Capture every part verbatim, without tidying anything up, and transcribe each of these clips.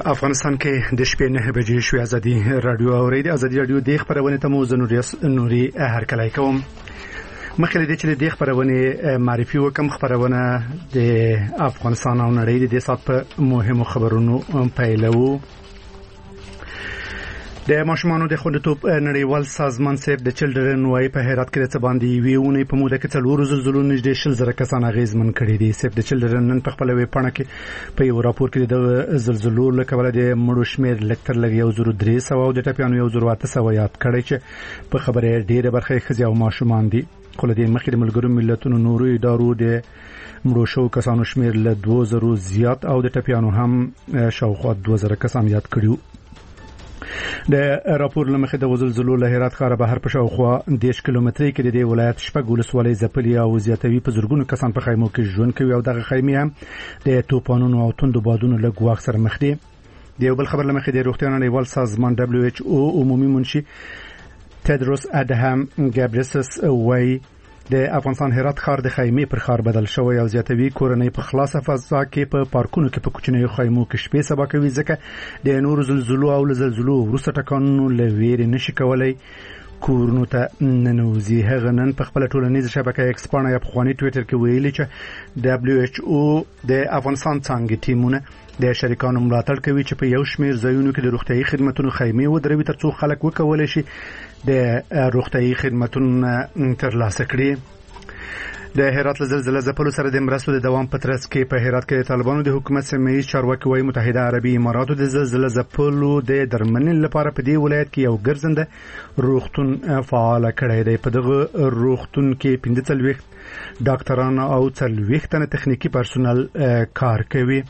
افغانستان کې د شپې نه بجې شوې ازادي رادیو اوري د ازادي رادیو د خبرونه ته مو زنوري نوري هرکلای کوم مخکې د چې د خبرونه معرفي وکم خبرونه د افغانستان او نړۍ د سات په مهمو خبرونو پیلو د ماشومانو د خوندیتوب نړیوال سازمان سیف د چلډرن وای په هرات کې د باندې ویونه په موده کې څلور زلزلو نږدې شل زره کسان اغیزمن کړي دي. سیف د چلډرن نن په خپل وی پاڼه کې په یو راپور کې د زلزلو لکه د مړو شمیر لکتر لګ یو زرو درې سو او د ټاپیانو یو زرو اته سو یاد کړي چې په خبره ډیره برخه خزي او ماشومان دي. خو د مخکې د ملګرو ملتونو نورو ادارو د مړو شو کسانو شمیر له دوه زرو زیات او د ټاپیانو هم شاوخوا دوه زره کسان یاد کړي. د راپور لمخې د زلزلو له هرات ښار بهر په شاوخوا دیش کیلومتري کې د ولایت شپږ ولسوالۍ ځپلي او زیاتوي په زرګونو کسان په خیمو کې ژوند کوي او دغه خیمې هم د توپانونو او توندو بادونو له ګواښ سره مخ دي. د یو بل خبر لمخې د روغتیا نړیوال سازمان دبليو ایچ او عمومي منشي تدروس ادهم ګابریسس وایي د افغانستان هرات ښار د خیمې پر ښار بدل شوی او زیاتوي کورنۍ په خلاصه فضا کې په پارکونو کې په کوچنیو خیمو کې شپې سبا کوي ځکه د نور زلزلو او زلزلو وروسته ټکانونو لويري نشي کولای کورونو ته ننوزي. هغه نن په خپل ټولنیز شبکې ایکسپانه یا په خواني ټوئیټر کې ویلي چې دبليو ایچ او د افغانستان څنګه ټیمونه د شریکانو ملاتړ کوي چې په یو شمیر ځایونو کې د روغتيایي خدماتو خیمې ودروي ترڅو خلک وکولای شي د روغتيایي خدماتو ترلاسه کړي. د هرات زلزلې ځپلو سره د مرستو د دوام په ترڅ کې په هرات کې طالبانو د حکومت سیمه چارواکي وايي متحده عربي اماراتو د زلزلې ځپلو د درملنې لپاره په دې ولایت کې یو ګرځنده روغتون فعال کړی دی. په دغه روغتون کې پنځه څلوېښت ډاکټران او څلوېښت تنه تخنیکی پرسونل کار کوي.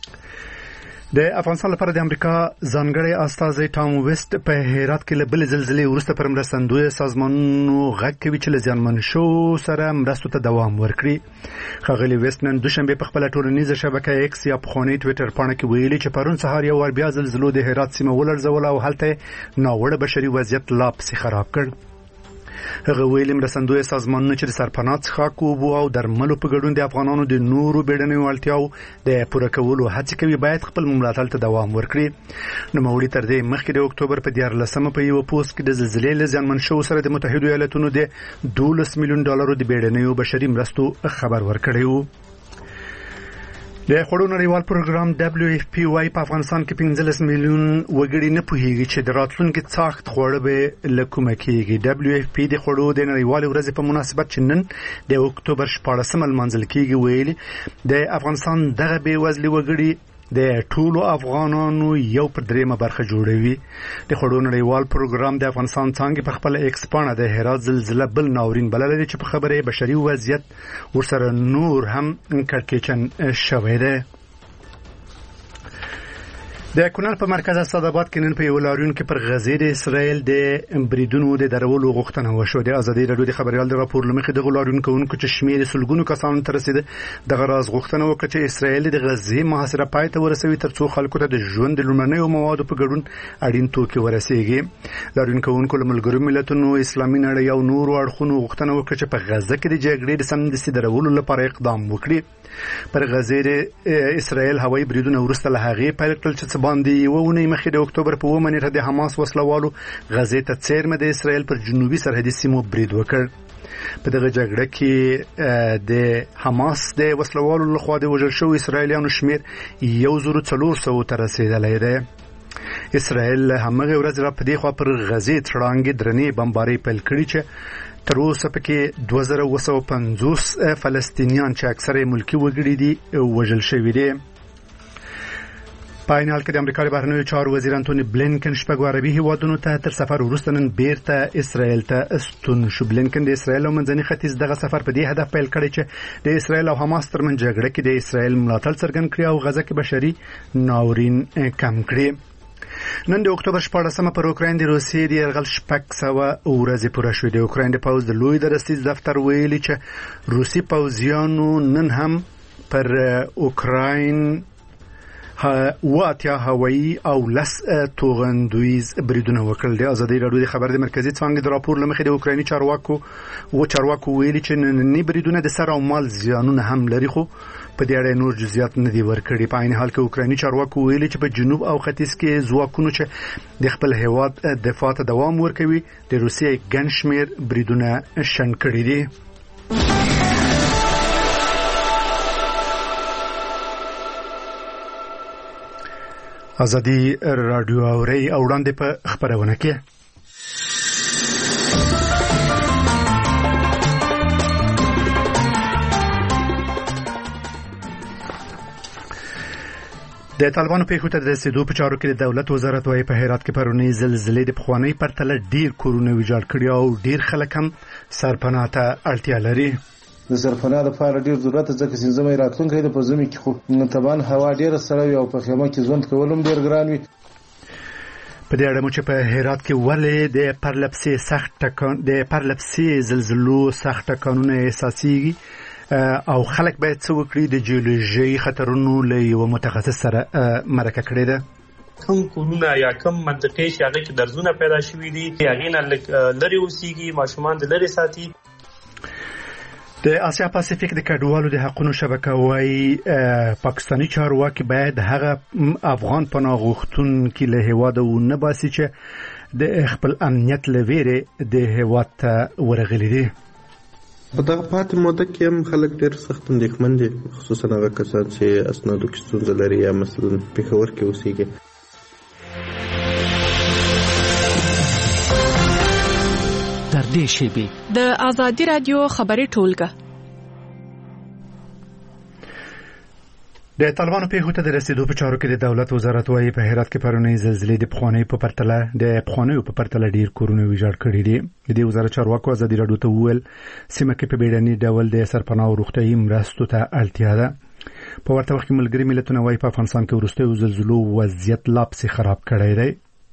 د افغانستان لپاره د امریکا ځانګړی استازی ټام ویسټ په هرات کې له بل زلزلې وروسته پر مرستندوی سازمانونو غږ کوي چې له زیانمن شو سره مرستو ته دوام ورکړي. ښاغلي ویسټ نن دوشنبه په خپل ټولنیزه شبکه ایکس یا په خوني ټوئیټر پاڼه کې ویلي چې پرون سهار یو ور بیا زلزلو د هرات سیمه ولړزول او هلته ناوړه بشري وضعیت لا پسې خراب کړ. هغه ویلي مرستندوی سازمانونه چې د سرپناه څښاک اوبو او درملو په ګډون د افغانانو د نورو بیړنیو اړتیاو د پوره کولو هڅې کوي باید خپل ملاتړ ته دوام ورکړي. نوموړي تر دې مخکې د اکتوبر په دیارلسمه په یو پوسټ کې د زلزلې له زیانمن شو سره د متحده ایالاتونو د دولس میلیون ډالرو د بیړنیو بشري مرستو خبر ورکړی و. د خوړو نړیوال پروګرام دبليو اف پی وايي په افغانستان کې پنځلس میلیون وګړي نه پوهیږي چې د راتلونکي څاخت خوړه به لکومه کیږي. دبليو اف پی د خوړو د نړیوال ورځې په مناسبت چې نن د اکتوبر شپاړسمه لمانځل کیږي ویلي د افغانستان دغه بې وزلي وګړي د ټولو افغانانو یو پر دریمه برخه جوړوي. د خوړو نړیوال پروګرام د افغانستان څنګه په خپل ایکسپانه د هرات زلزلې بل ناورین بلل دي چې په خبره بشري وضعیت ورسره نور هم کړکېچن شوی دی. د کونړ په مرکز اسداباد کې نن په یو لاریون کې پر غزې د اسرائیل د بریدونو د درولو غوښتنه وشو. د ازادي رادیو د خبريال د راپور لمخې د لاریون کوونکو چې شمیر سلګونو کسانو ته رسیده د غراز غوښتنه وکړه چې اسرائیل د غزې محاصره پای ته ورسوي ترڅو خلکو ته د ژوند د لومړنیو موادو په ګډون اړین توکي ورسیږي. لاریون کوونکو له ملګرو ملتونو اسلامي نړۍ او نورو اړخونو غوښتنه وکړه چې په غزه کې د جګړې د سمدستي درولو لپاره اقدام وکړي. پر غزې د اسرائیل هوایي بریدونه ورسته له هغې پیل کړل چې باندې یو ونې مخې د اکتوبر په اوومه نیټه د حماس وسلوالو غزې ته څیرمه د اسرائیل پر جنوبي سرحدي سیمو برید وکړ. په دغه جګړه کې د حماس د وسلوالو لخوا د وژل شوو اسرائیلیانو شمیر یو زرو څلور سوو ته رسیدلی دی. اسرائیل همغه ورځ را په دې خوا پر غزې تړانګې درنې بمبارۍ پیل کړي چې تر اوسه پکې دوه زره اوه سوه پنځوس فلسطینیان چې اکثره ملکي وګړي دي وژل شوي دي. په عین حال کې د امریکا د بهرنیو چارو وزیر انټونی بلینکن شپږ عربي هیوادونو ته تر سفر وروسته نن بیرته اسرائیل ته ستون شو. بلینکن د اسرائیل او منځني ختیځ دغه سفر په دې هدف پیل کړی چې د اسرائیل او حماس ترمنځ جګړه کې د اسرائیل ملاتړ څرګند کړي او غزه کې بشري ناورین کم کړي. نن د اکتوبر شپاړسمه پر اوکراین د روسیې د یرغل شپږ سوه ورځې پوره شوې. د اوکراین د پوځ د لوی درستیز دفتر ویلي چې روسي پوځیانو نن هم پر اوکراین واتیا هوایی او لس توغندویز بریدونه وکړل. د ازادي رادیو د خبر د مرکزی څنګه د راپور لمخې د اوکرایني چارواکو و چارواکو ویلي چې نننی بریدونه د سر او مال زیانونه هم لري خو په دې اړه نور جزئیات نه دي ورکړي. په عین حال کې اوکراني چارواکو ویلي چې په جنوب او ختیځ کې ځواکونو چې د خپل هیواد دفاع ته دوام ورکوي د روسیې ګڼ شمېر بریدونه شنډ کړي دي. ازادي رادیو اوري او وړاندې په خبرونه کې د طالبانو په خاطر د رسیدو په چارو کې د دولت وزارت وايي په هرات کې پرونی زلزلې د پخوانی پرتله ډیر کورونه ویجاړ کړي او ډیر خلک هم سرپناه ته اړتیا لري. د سرپناه لپاره ډیر ضرورت ځکه چې زموږ راتلونکي د پزمي کې خو طبعا هوا ډیره سړه وي او په خیمه کې ژوند کول هم ډیر ګران وي. په دې اړه مو چې په هرات کې ولې د پرلپسې سخت ټکان د پرلپسې زلزلو سخت ټکانونه احساسيږي او خلک باید څه وکړي د جیولوژي خطرونو له یو متخصص سره مرکه کړې ده. کوم کورونه یا کوم منطقې چې هغه کې درزونه پیدا شوي دي هغه نه لري اوسېږي ماشومان د لري ساتي. د آسیا پاسفیک د کډوالو د حقوقو شبکه وايي پاکستاني چارواکي باید هغه افغان پناه غوښتونکو له هیواده ونه باسي چې د خپل امنیت لویره د هیواد ته ورغلي دي. په دغه پاتې موده کې هم خلک ډېر سخت اندېښمن دي، خصوصا هغه کسان چې اسنادو کې ستونزه لري یا مثلا پېښور کې اوسېږي. تر دې شیبې د آزادي رادیو خبري ټولګه د طالبانو په هوته د رسیدو په چارو کې د دولت وزارت وايي په هرات کې پرونی زلزلې د پخوانی په پرتله د پخوانی په پرتله ډیر کورونه ویجاړ کړي دي. د دې وزارت چارواکو ازادي رادیو ته وویل سیمه کې په بیړني ډول د سرپناه او روغتیايي مرستو ته اړتیا ده. په ورته وخت کې ملګری ملتونه وايي په افغانستان کې وروستیو زلزلو وضعیت لا پسې خراب کړی دی.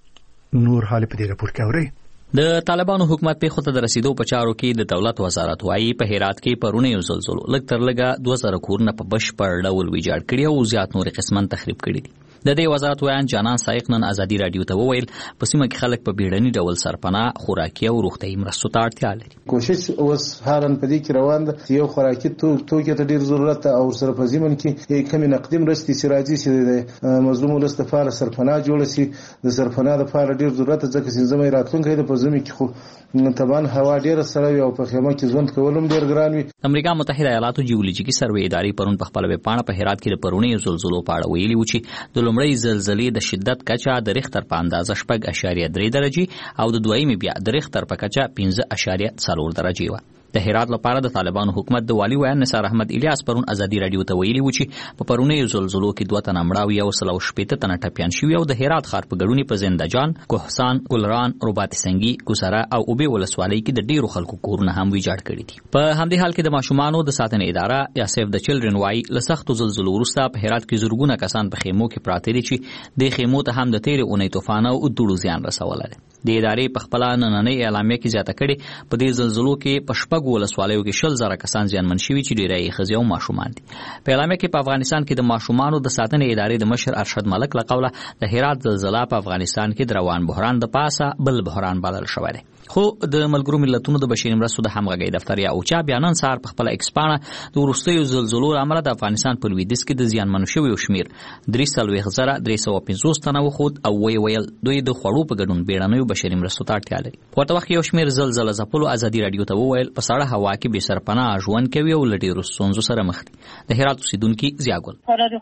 نور حال په دې راپور کې اوري. د طالبانو حکومت په خود د رسیدو په چارو کې د دولت وزارت وايي په هرات کې پرونه یو زلزلو لږ تر لږه دوه زره کورونه په بشپړ ډول ویجاړ کړي او زیات نور قسمن تخریب کړي دي. د دې وزارت ویان جانان سایق نن ازادي رادیو ته وویل په سیمه کې خلک په بیړني ډول سرپناه خوراکي او روغتیايي مرستو ته اړتیا لري. کوشش اوس هارن په دې کې روان ده یو خوراکي توکي ته ډیر ضرورت او سره په ځمن کې کمی نقدي مرستې سراجي سي د مظلوم ولست لپاره سرپناه جوړ شي. د سرپناه لپاره ډیر ضرورت ځکه چې زموږ راتلونکي د پزمي کې خو طبعا هوا ډیره سړه وي او په خیمه کې ژوند کول هم ډیر ګران وي. امریکا متحده ایالاتو جیولوجیکي سروې ادارې پرون په خپل ویب پاڼه په هرات کې د پرونی زلزلو په اړه ویلي و چې د لومړۍ زلزلې د شدت کچه د ریختر په اندازه شپږ اشاریه درې درجې او د دویمې بیا د ریختر په کچه پنځه اشاریه څلور درجې و. د هرات لپاره د طالبانو حکومت د والی ویان نثار احمد الیاس پرون ازادي رادیو ته ویلي و چې په پرونی زلزلو کې دوه تنه مړاوي او سلو شپېته تنه ټپيان شوي او د هرات ښار په ګډونی په زندهجان، کوهسان، ګلران، رباط سنگي، کوسره او اوبه ولسوالۍ کې د ډیرو خلکو کورونه هم ویجاړ کړي دي. په همدې حال کې د ماشومانو د ساتنې اداره یا سیف د چلډرن وايي له سختو زلزلو وروسته په هرات کې زرګونه کسان په خیمو کې پراته دي چې د خیمو ته هم د تیرې اونۍ طوفان او دوړو زیان رسولی دی. د ادارې په خپل نننۍ اعلامیه کې زیاته کړي په دې زلزلو کې په شپږو ولسوالیو کې شل زره کسان زیانمن شوي چې ډیری یې ښځې او ماشومان دي. په اعلامیه کې په افغانستان کې د ماشومانو د ساتنې ادارې د مشر ارشد ملک له قوله د هرات زلزلہ په افغانستان کې د روان بحران د پاسه بل بحران بلل شوی دی. خو د ملګرو ملتونو د بشري مرستو د همغږۍ دفتر یا اوچا بیانن سار په خپل ایکسپانه د وروستیو زلزلو لامل د افغانستان په لویدیځ کې د زیانمنو شویو شمیر درې څلوېښت زره درې سوه پنځوس تنه وښود او ویې ویل دوی د خوړو په ګډون بیړنیو بشري مرستو ته اړتیا لري. په ورته وخت کې یو شمیر زلزله ځپلو ازادي رادیو ته وویل په سړه هوا کې بې سرپناه ژوند کوي او له ډېرو ستونزو سره مخ دي. د هرات اوسېدونکي ضیاګل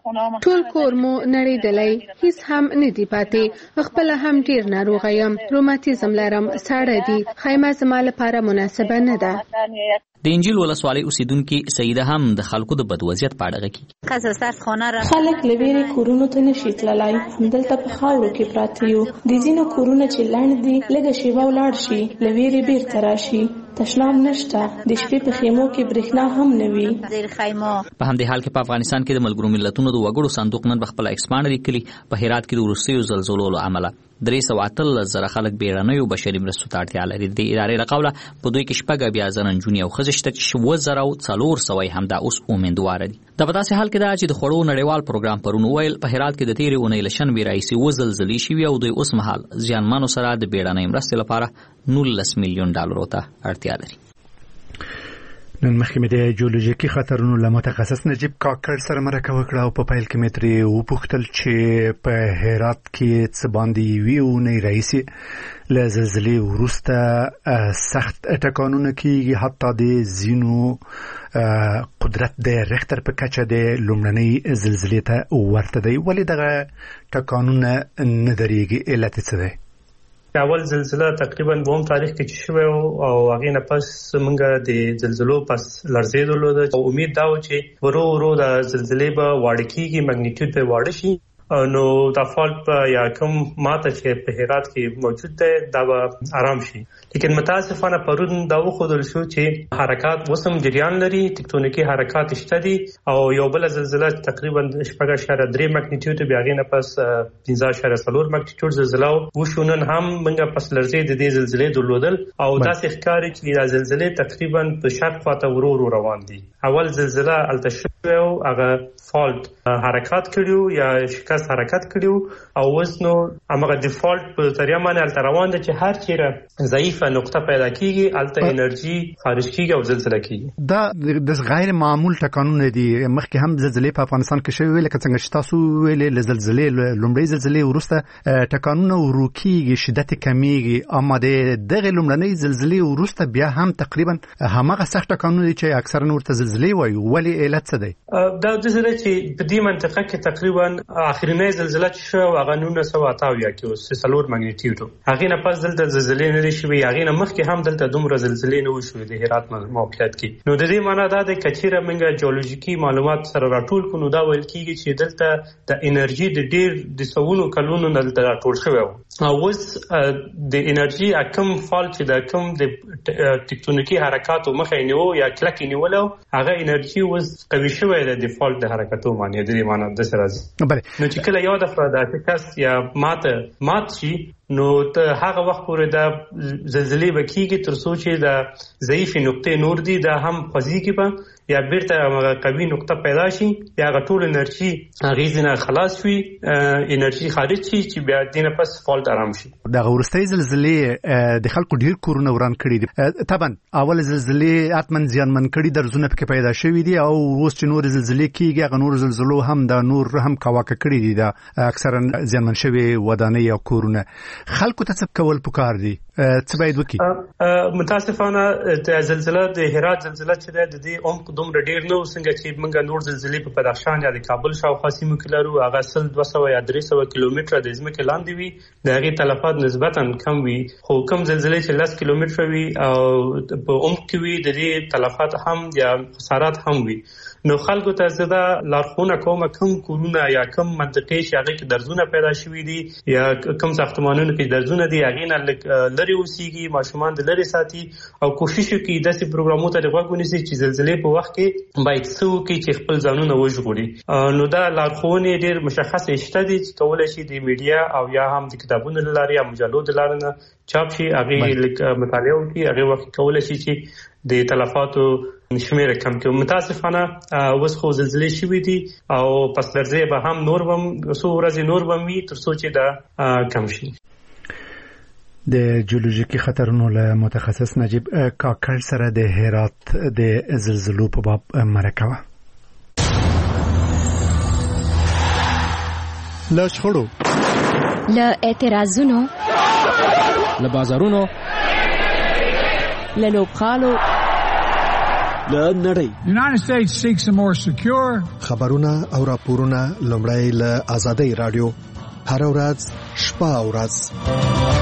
ټول کور مو نړېدلی، هیڅ هم نه دي پاتې، خپله هم ډېر ناروغه یم، روماتیزم لرم، ساړه دي، خیمه زما لپاره مناسبه نه ده. د انجیل ولسوالۍ اوسیدونکي سیده هم د خلکو د بد وضعیت په اړه غږېږي. خلک له ویرې کورونو ته نشي تللی، همدلته په خاورو کې پراته یو. د ځینو کورونه چې لنډ دي لږه شیبه ولاړ شي له ویرې بیرته راشي. تشناب نشته، د شپې په خیمو کې برېښنا هم نه وي. په همدې حال کې په افغانستان کې د ملګرو ملتونو د وګړو صندوق نن په خپله ایکسپانډ لیکلي په هرات کې د وروستیو زلزلو له امله درې سوه اتلس زره خلک بیړنیو بشري مرستو ته اړتیا لري. د ادارې له قوله په دوی کې شپږ اویا زره نجونې او ښځې شته چې اووه زره او څلور سوه یې همدا اوس امیندواره دي. دا په داسې حال کې ده چې د خوړو نړیوال پروګرام پرون وویل په هرات کې د تېرې اونۍ له شنبې راهیسې اووه زلزلې شوي او دوی اوس مهال زیانمنو سره د بیړنۍ مرستې لپاره نولس میلیون ډالرو ته اړتیا لري. نن مخکې د جیولوژیکي خطرونو له متخصص نجیب کاکړ سره مرکه وکړه او په پیل کې مې ترې وپوښتل چې په هرات کې څه باندې یوې اونۍ راهیسې له زلزلې وروسته سخت ټکانونه کېږي، حتی د ځینو قدرت د ریختر په کچه د لومړنۍ زلزلې ته ورته دی. ولې دغه ټکانونه نه درېږي؟ علت څه دی؟ اول زلزله تقریبا دوم تاریخ کې چې شوه او هغه نه پس موږ د زلزلو پس لړزېدلو د امید دا و چې ورو ورو د زلزلې به واړه کېږي، مګنیټیوډ به واړه شي، نو دا فالټ یا کوم ماته چې په هرات کې موجود دی دا به آرام شي. لیکن متاسفانه پرون دا وښودل شو چې حرکات وسم جریان لري، ټکټونیکي حرکات شته دي او یو بل زلزله تقریبا شپږ اشاریه درې مګنیټیوډ بیا غینه پس پنځه اشاریه څلور مګنیټیوډ زلزله وشونن هم موږ پس لرزې د دې زلزلې درلودل او داسې ښکاري چې دا زلزلې تقریبا په شرق خواته ورو ورو روان دي. اول زلزله الته شوه او هغه فالټ حرکت کړیو یا شکست حرکت کړیو او وزنو هغه ډیفالت په طریقه باندې الته روان دي چې هر چیرې ضعیفه نقطه پیدا کیږي الته انرژي خارج کیږي او زلزلہ کیږي. دا د غیر معمول ټکانونه دي. مخکې هم زلزلې په افغانستان کې شوې، لکه څنګه چې تاسو ویلې له زلزلې لومړۍ زلزلې وروسته ټکانونه ورکیږي، شدت کمیږي، اما د دغه لومړنۍ زلزلې وروسته بیا هم تقریبا همغه سخت ټکانونه چې اکثرا ورته زلزلې وایي. ولې علت څه دی؟ دا د زلزلې چې په دې منطقه کې تقریبا اخرنۍ زلزلہ چې شو هغه نولس سوه اته اویا کې اوس څلور مګنیټیوډ، هغه نه پس دلته زلزلې نه شوې، هغه نه مخکې هم دلته دومره زلزلې نه وشوې د هرات موقعیت کې. نو د دې معنی دا د کچیره منګه جیولوژیکي معلومات سره راټول کړو دا ویل کیږي چې دلته د انرژي د ډیر د سوونو کلونو دلته راټول شوی او اوس د انرژي اکم فال چې د کم د ټکټونیکي حرکاتو مخه نیو یا کلک نیولو هغه انرژي اوس قوي شوی د ډیفالت د حرکتو معنی د دې معنی د سره بله. نو چې کله یو دفعه د شکست یا ماته مات شي نو ته هغه وخت پورې د زلزلې وکیږي تر څو چې د ضعیف نقطې نور دي دا هم خوځيږي په یا بیرته هغه قوي نقطه پیدا شي یا هغه ټول انرژي غیزنه خلاص شي، انرژي خارج شي چې بیا دینه پس فالټ آرام شي. د ورستۍ زلزلې د خلکو ډیر کورونه وران کړي دي. طبعا اول زلزلې اتمن زیانمن کړي، درزونه پکې پیدا شوي دي او اوس چې نور زلزلې کیږي هغه نور زلزلو هم د نور هم کواکه کړي دي، دا اکثرا زیانمن شوي ودانۍ او کورونه. خلکو ته څه کول پکار دي؟ څه باید وکړي؟ متاسفانه د زلزلہ د هرات زلزلہ چې د دې عمق دومره ډیر نه څنګه چې موږ نور زلزلې په بدخشان یا د کابل شاوخوا سیمو کې لرو، هغه سل دوه سوه یا درې سوه کیلومتره د ځمکې لاندې وي، د هغې تلفات نسبتا کم وي، خو کم زلزلې چې لس کیلومتره وي او په عمق کې وي د دې تلفات هم یا خسارات هم وي. نو خلکو ته زه دا لارښوونه کوم کوم کورونه یا کوم منطقې چې هغه کې درزونه پیدا شوي دي یا کوم ساختمانونو کې درزونه دي هغې نه لرې اوسیږي، ماشومان د لرې ساتي او کوشش وکړي داسې پروګرامونو ته غوږ ونیسي چې زلزلې په وخت کې باید څه وکړي چې خپل ځانونه وژغوري. نو دا لارښوونې ډېر مشخصې شته دي چې کولی شي د میډیا او یا هم د کتابونو له لارې یا مجلو د لارې نه چاپ شي، هغې مطالعه وکړي، هغې وخت کولی شي چې د تلفاتو شمیره کم کړي. متاسفانه اوس خو زلزلې شوي دي او پس لرزې به هم نور بم څو ورځې نور بم وي تر څو چې دا کم شي. د جیولوژیکي خطرونو له متخصص نجیب کاکړ سره د هرات د زلزلو په باب مرکه. له شخړو، له اعتراضونو، له بازارونو، له لوبغالو، له نړۍ. United States seeks a more secure. خبرونه او راپورونه لومړی له آزادۍ رادیو هر ورځ شپه او ورځ.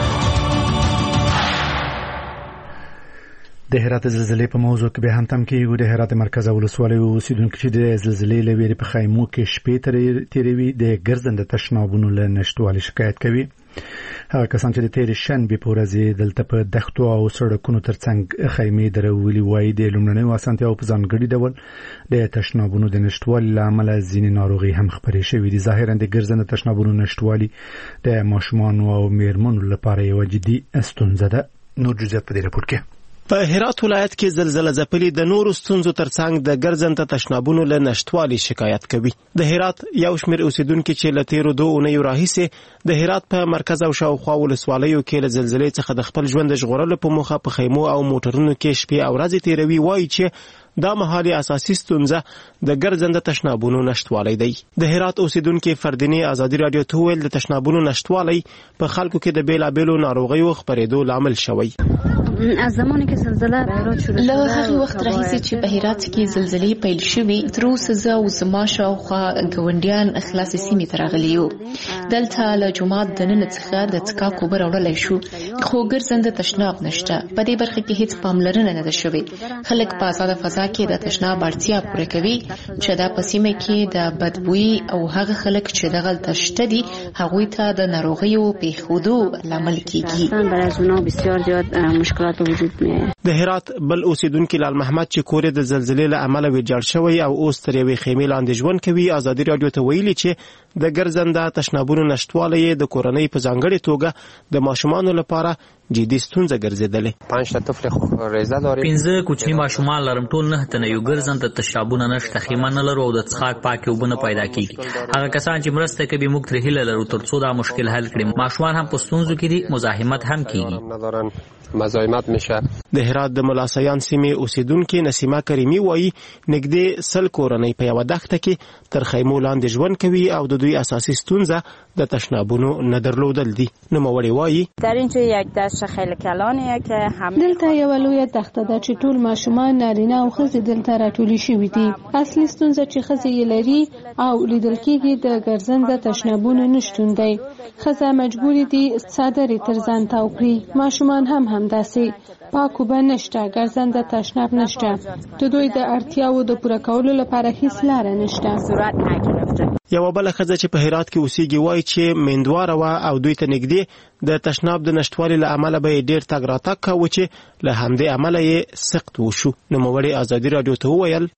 د هرات زلزلې په موضوع کې به هم تم کېږو. د هرات مرکز ولسوالۍ اوسیدونکو چې د زلزلې له ویرې په خیمو کې شپې تېروي د ګرځنده تشنابونو له نشتوالي شکایت کوي. هغه کسان چې د تېرې شنبې په ورځ دلته په دښتو او سړکونو ترڅنګ خیمې درولي وایي د لومړنیو اسانتیاوو په ځانګړي ډول د تشنابونو د نشتوالي له امله ځینې ناروغۍ هم خپرې شوې دي. ظاهرا د ګرځنده تشنابونو نشتوالي د ماشومانو او میرمنو لپاره یوه جدي ستونزه ده. نور جزئیات په دې راپور کې. په هرات ولایت کې زلزلہ ځپلي د نورو ستونزو ترڅنګ د ګرځنده تشنابونو له نشټوالي شکایت کوي. د هرات یو شمېر اوسیدونکو چې له تیرو دوه اونیو راهیسې د هرات په مرکز او شاوخوا ولسوالیو کې له زلزلې څخه د خپل ژوند ژغورلو په موخه په خیمو او موټرونو کې شپې او ورځې تیروي وایي چې دا مهالي اساسي ستونزه د ګرځنده تشنابونو نشټوالی دی. د هرات اوسیدونکو فردینی ازادي رادیو ته ویل د تشنابونو نشټوالی په خلکو کې د بیلابیلو ناروغیو خپرېدو لامل شوی. از زمانی که زلزله به هرات شروع شده له هغه وخت راهیسې چې په هرات کې زلزلې پیل شوې تر اوسه زه او زما شاوخوا ګاونډیان خلاصې سیمې ته راغلي یو. دلته له جومات دننه څخه د څښاک اوبه راوړلی شو خو ګرځنده تشناب نشته. په دې برخه کې هیڅ پاملرنه نه ده شوې. خلک په ازاده فضا کې د تشناب اړتیا پوره کوي چې دا په سیمه کې د بدبویي او هغه خلک چې دغلته شته دي هغوی ته د ناروغیو پیښودو لامل کیږي. برای اونا بسیار زیاد مشکلات وجود میاد. د هرات بل اوسیدونکو لال محمد چې کور د زلزلې له امله ویجاړ شوی او اوس تر یوې خیمې لاندې ژوند کوي ازادي رادیو ته ویلي چې د ګرځنده تشنابونو نشټوالی د کورنۍ په ځانګړې توګه د ماشومانو لپاره جدي ستونزه ګرځېدلې. پنځه تا طفل ریزه داریم. پنځه کوچني ماشومان لرم ټول نه تنه یو ګرځنده تشنابونه نشته خیمه نه لرو او د څښاک پاکي اوبه نه پیدا کیږي. هغه کسان چې مرسته کوي موږ ترې هیله لرو ترڅو دا مشکل حل کړي. ماشومان هم په ستونزو کې دي مزاحمت هم کیږي. مزاحمت میشه. د هرات د ملاسیان سیمې اوسیدونکو نسیمه کریمی وایي نږدې سل کورنۍ په یوه دښته کې تر خیمو لاندې ژوند کوي او د دوی اساسي ستونزه د تشنابونو نه درلودل دي. نوموړی وایي در اینجا یک دشت خیلی کلانیه که همه دلته یوه لویه دښته ده چې ټول ماشومان نارینه او ښځې دلته راټولي شوي دي. اصلي ستونزه چې ښځې یې لري او لیدل کېږي د ګرځنده تشنابونو نشتون دی. ښځه مجبورې دي څادرې تر ځان تاو کړي. ماشومان هم همداسې. پاک اوبه نشته، ګرځنده تشناب نشته. د دوی د اړتیاوو د پوره کولو لپاره هیڅ لاره نشته. یوه بله ښځه چې په هرات کې اوسېږي وایي چې میندواره وه او دوی ته نږدې د تشناب د نشتوالي له امله به یې ډېر تګ راتګ کاوه چې له همدې امله یې سخت وشو. نوموړې ازادي رادیو ته وویل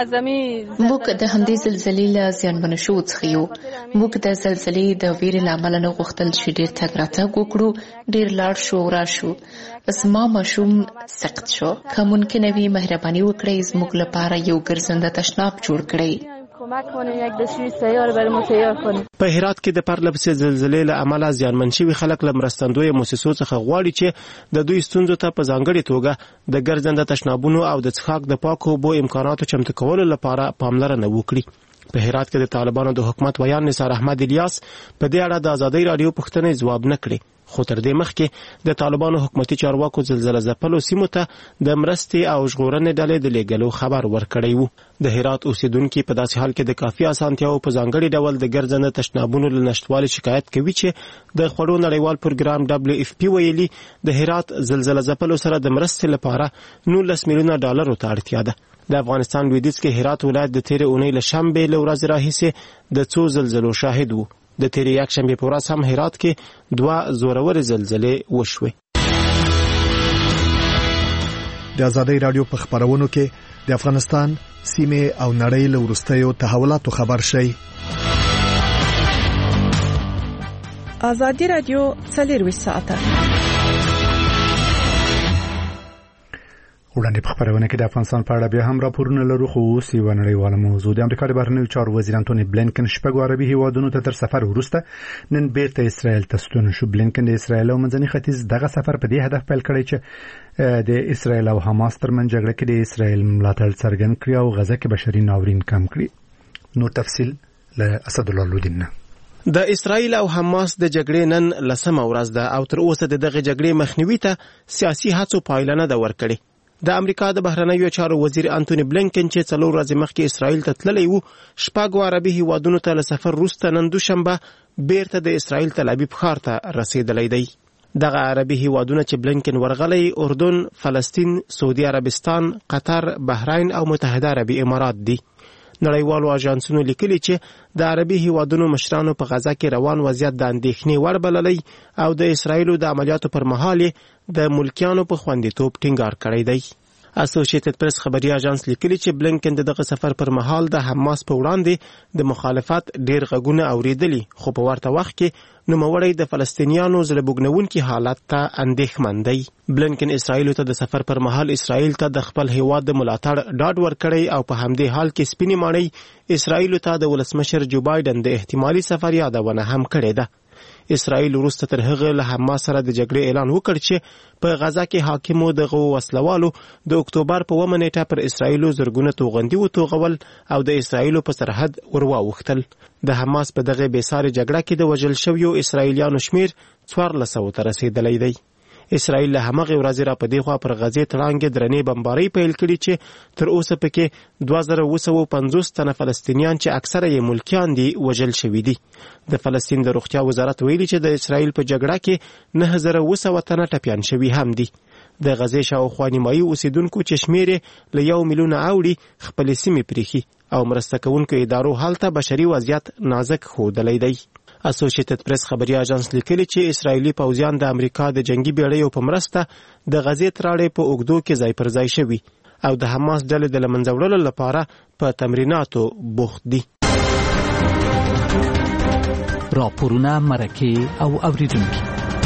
موږ د همدې زلزلې له زیانمنو شوو څخه یو. موږ د زلزلې د ویرې له امله نه غوښتل چې ډېر تګ راتګ وکړو. ډېر لاړ شو او راشو. زما ماشوم سخت شو. که ممکنه وي مهرباني وکړئ زموږ لپاره یو ګرځنده تشناب جوړ کړئ. په هرات کې د پرله پسې زلزلې له امله زیانمن شوي خلک له مرستندویه مؤسسو څخه غواړي چې د دوی ستونزو ته په ځانګړې توګه د ګرځنده تشنابونو او د څښاک د پاکو اوبو امکاناتو چمتو کولو لپاره پاملرنه وکړي. په هرات کې د طالبانو د حکومت ویان نثار احمد الیاس په دې اړه د ازادۍ رادیو پوښتنې ځواب نه کړي. خو تر دې مخکې د طالبانو حکومتي چارواکو زلزله ځپلو سیمو ته د مرستې او ژغورنې ډلې د لیږلو خبر ورکړی و. د هرات اوسیدونکي په داسې حال کې د کافي اسانتیاو په ځانګړي ډول د ګرځنده تشنابونو له نشتوالي شکایت کوي چې د خوړو نړیوال پروګرام ډبلیو اف پی ویلي د هرات زلزله ځپلو سره د مرستې لپاره نولس میلیونه ډالرو ته اړتیا ده. د افغانستان لویدیځ کې هرات ولایت د تیرې اونۍ له شنبې له ورځې راهیسې د څو زلزلو شاهد و. د تیرې یکشنبې په ورځ هم هرات کې دوه زورورې زلزلې وشوې. د ازادۍ رادیو په خبرونو کې د افغانستان سیمې او نړۍ له وروستیو تحولاتو خبر شي. ازادي رادیو څلرویشت ساعته وړاندې په خبرونه کې د افغانستان په اړه بیا هم راپورونه لرو خو اوس یو نړیواله موضوع د امریکا د بهرنیو چارو وزیر انټونی بلینکن شپږ عربي هیوادونو ته تر سفر وروسته نن بیرته اسرائیل ته ستون شو. بلینکن د اسرائیل او منځني ختیځ دغه سفر په دې هدف پیل کړی چې د اسرائیل او حماس ترمنځ جګړه کې د اسرائیل ملاتړ څرګند کړي او غزه کې بشري ناورین کم کړي. نور تفصیل له اسد الله لودین. د اسرائیل او حماس د جګړې نن لسمه ورځ ده او تر اوسه د دغه جګړې مخنیوي ته سیاسي هڅو پایله نه ده ورکړې. د امریکا د بهرنیو چارو وزیر انټونی بلینکن چې څلور ورځې مخکې اسرائیل ته تللی و شپږ عربي هیوادونو ته له سفر وروسته نن دوشنبه بیرته د اسرائیل تل ابیب ښار ته رسیدلی دی. دغه عربي هیوادونه چې بلینکن ورغلی اردن، فلسطین، سعودي عربستان، قطر، بحرین او متحده عربي امارات دي. نړیوالو اژانسونو لیکلي چې د عربي هیوادونو مشرانو په غزه کې روان وضعیت د اندېښنې وړ بللی او د اسرائیلو د عملیاتو پر مهال د ملکیانو په خوندیتوب ټینګار کړی دی. اسوسییټډ پریس خبري اژانس لیکلي چې بلینکن دغه سفر پر مهال د حماس په وړاندې د مخالفت ډیر غږونه اوریدلي خو په ورته وخت کې نوموړی د فلسطینیانو زړه بوږنونکي حالت ته اندېښمن دی. بلنکن اسرائیل ته د سفر پر مهال اسرائیل ته د خپل هیواد د ملاتړ ډاډ ورکړی او په همدې حال کې سپینې ماڼۍ اسرائیل ته د ولسمشر جو بایدن د احتمالي سفر یادونه هم کړې ده. اسرائیل وروسته تر هغه له حماس سره د جګړې اعلان وکړ چې په غزا کې حاکمو دغه وسلوالو د اکتوبر په اوومه نیټه پر اسرائیل زرګونه توغندي وتوغول او د اسرائیل په سرحد ورواوښتل. د حماس په دغه بېسارې جګړه کې د وژل شویو اسرائیلیانو شمیر څوارلس سوو ته رسېدلی دی. اسرائیل له همغې ورځې را په دې خوا پر غزې تړانګې درنې بمبارۍ پیل کړي چې تر اوسه پکې دوه زره اوه سوه پنځوس تنه فلسطینیان چې اکثره یې ملکیان دي وژل شوي دي. د فلسطین د روغتیا وزارت ویلي چې د اسرائیل په جګړه کې نه زره اوه سوه تنه ټپیان شوي هم دي. د غزې شاوخوا نیمایي اوسېدونکو چې شمیر یې له یو میلیونه اوړي خپلې سیمې پریښي او مرسته کوونکو ادارو هلته بشري وضعیت نازک ښودلی دی. اسوسییټډ پریس خبري اژانس لیکلي چې اسرائیلي پوځیان د امریکا د جنگي بیړیو په مرسته د غزې تراړې په اوږدو کې ځای پر ځای شوي او د حماس ډلې د له منځه وړلو لپاره په تمریناتو بوخت دي. راپورونه، مرکې او اوریدونکي.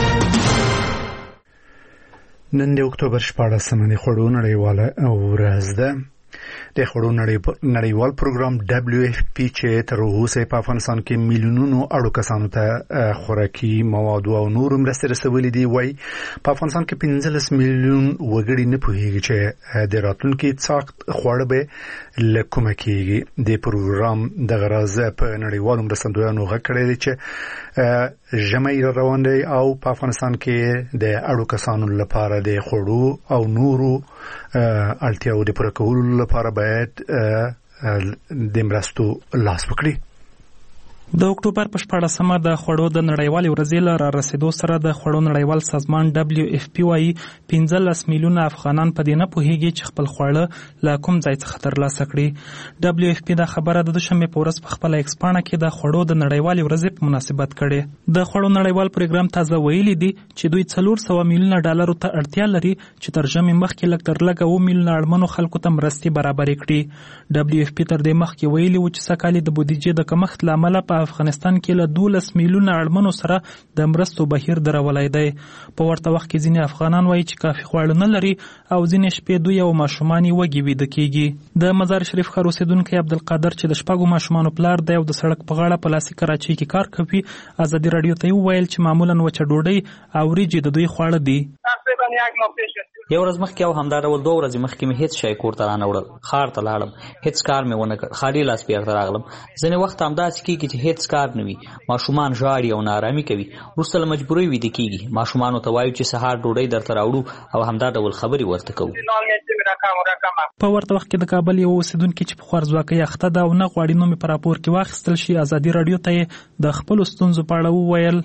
نن د اکتوبر شپاړلسمه د خوړو نړیواله ورځ ده. د خوړو نړیوال پروګرام دبلیو اف پی چې تر اوسه په افغانستان کې میلیونونو اړو کسانو ته خوراکي مواد او نور مرستې رسولې دي. وایي په افغانستان کې پنځلس میلیون وګړي نه پوهیږي چې د راتلونکي سخت خواړه به له کومه کېږي. د پروګرام د غرض په نړیوالو مرستندویانو غږ کړی دی چې ژمی را روان دی او په افغانستان کې د اړو کسانو لپاره د خوړو او نورو اړتیاو د پوره کولو لپاره باید د مرستو لاس وکړي. د اکتوبر په شپاړلسمه د خوړو د نړیوالې ورځې له را رسېدو سره د خوړو نړیوال سازمان دبلیو اف پی وایي پنځلس میلیونه افغانان په دې نه پوهېږي چې خپل خواړه له کوم ځای څخه ترلاسه کړي. دبلیو اف پی دا خبره د دوشنبې په ورځ په خپله ایکس پاڼه کې د خوړو د نړیوالې ورځې په مناسبت کړې. د خوړو نړیوال پروګرام تازه ویلي دي چې دوی څلور سوه میلیونه ډالرو ته اړتیا لري چې تر ژمي مخکې لږ تر لږه اوه میلیونه اړمنو خلکو ته مرستې برابرې کړي. دبلیو اف پی تر دې مخکې ویلي و چې سږ کال د بودیجې د کمښت له امله په افغانستان کې له دولس میلیونه اړمنو سره د مرستو بهیر درولای دی. په ورته وخت کې ځینې افغانان وایي چې کافي خواړه نه لري او ځینې شپې دوی او ماشومان یې وږي ویده کېږي. د مزار شریف ښار اوسېدونکی عبدالقادر چې د شپږو ماشومانو پلار دی او د سړک په غاړه په لاسي کراچۍ کې کار کوي ازادي راډیو ته وویل چې معمولا وچه ډوډۍ او وریجې د دوی خواړه دي. یو ورځ مخکې او همدا ډول دوه ورځې مخکې مې هیڅ شی کور ته رانه وړل. ښار ته لاړم، هیڅ کار مې ونه کړ، خالي لاس بیرته راغلم. ځینې وخت همداسې کېږي چې هیڅ کار نه وي، ماشومان ژاړي او نارامي کوي، وروسته له مجبورۍ ویده کېږي. ماشومانو ته وایو چې سهار ډوډۍ درته راوړو او همدا ډول خبرې ورته کوو. په ورته وخت کې د کابل یو اوسېدونکي چې په خوارځواکۍ اخته ده او نه غواړي نوم یې په راپور کې واخیستل شي ازادي راډیو ته یې د خپلو ستونزو په اړه وویل.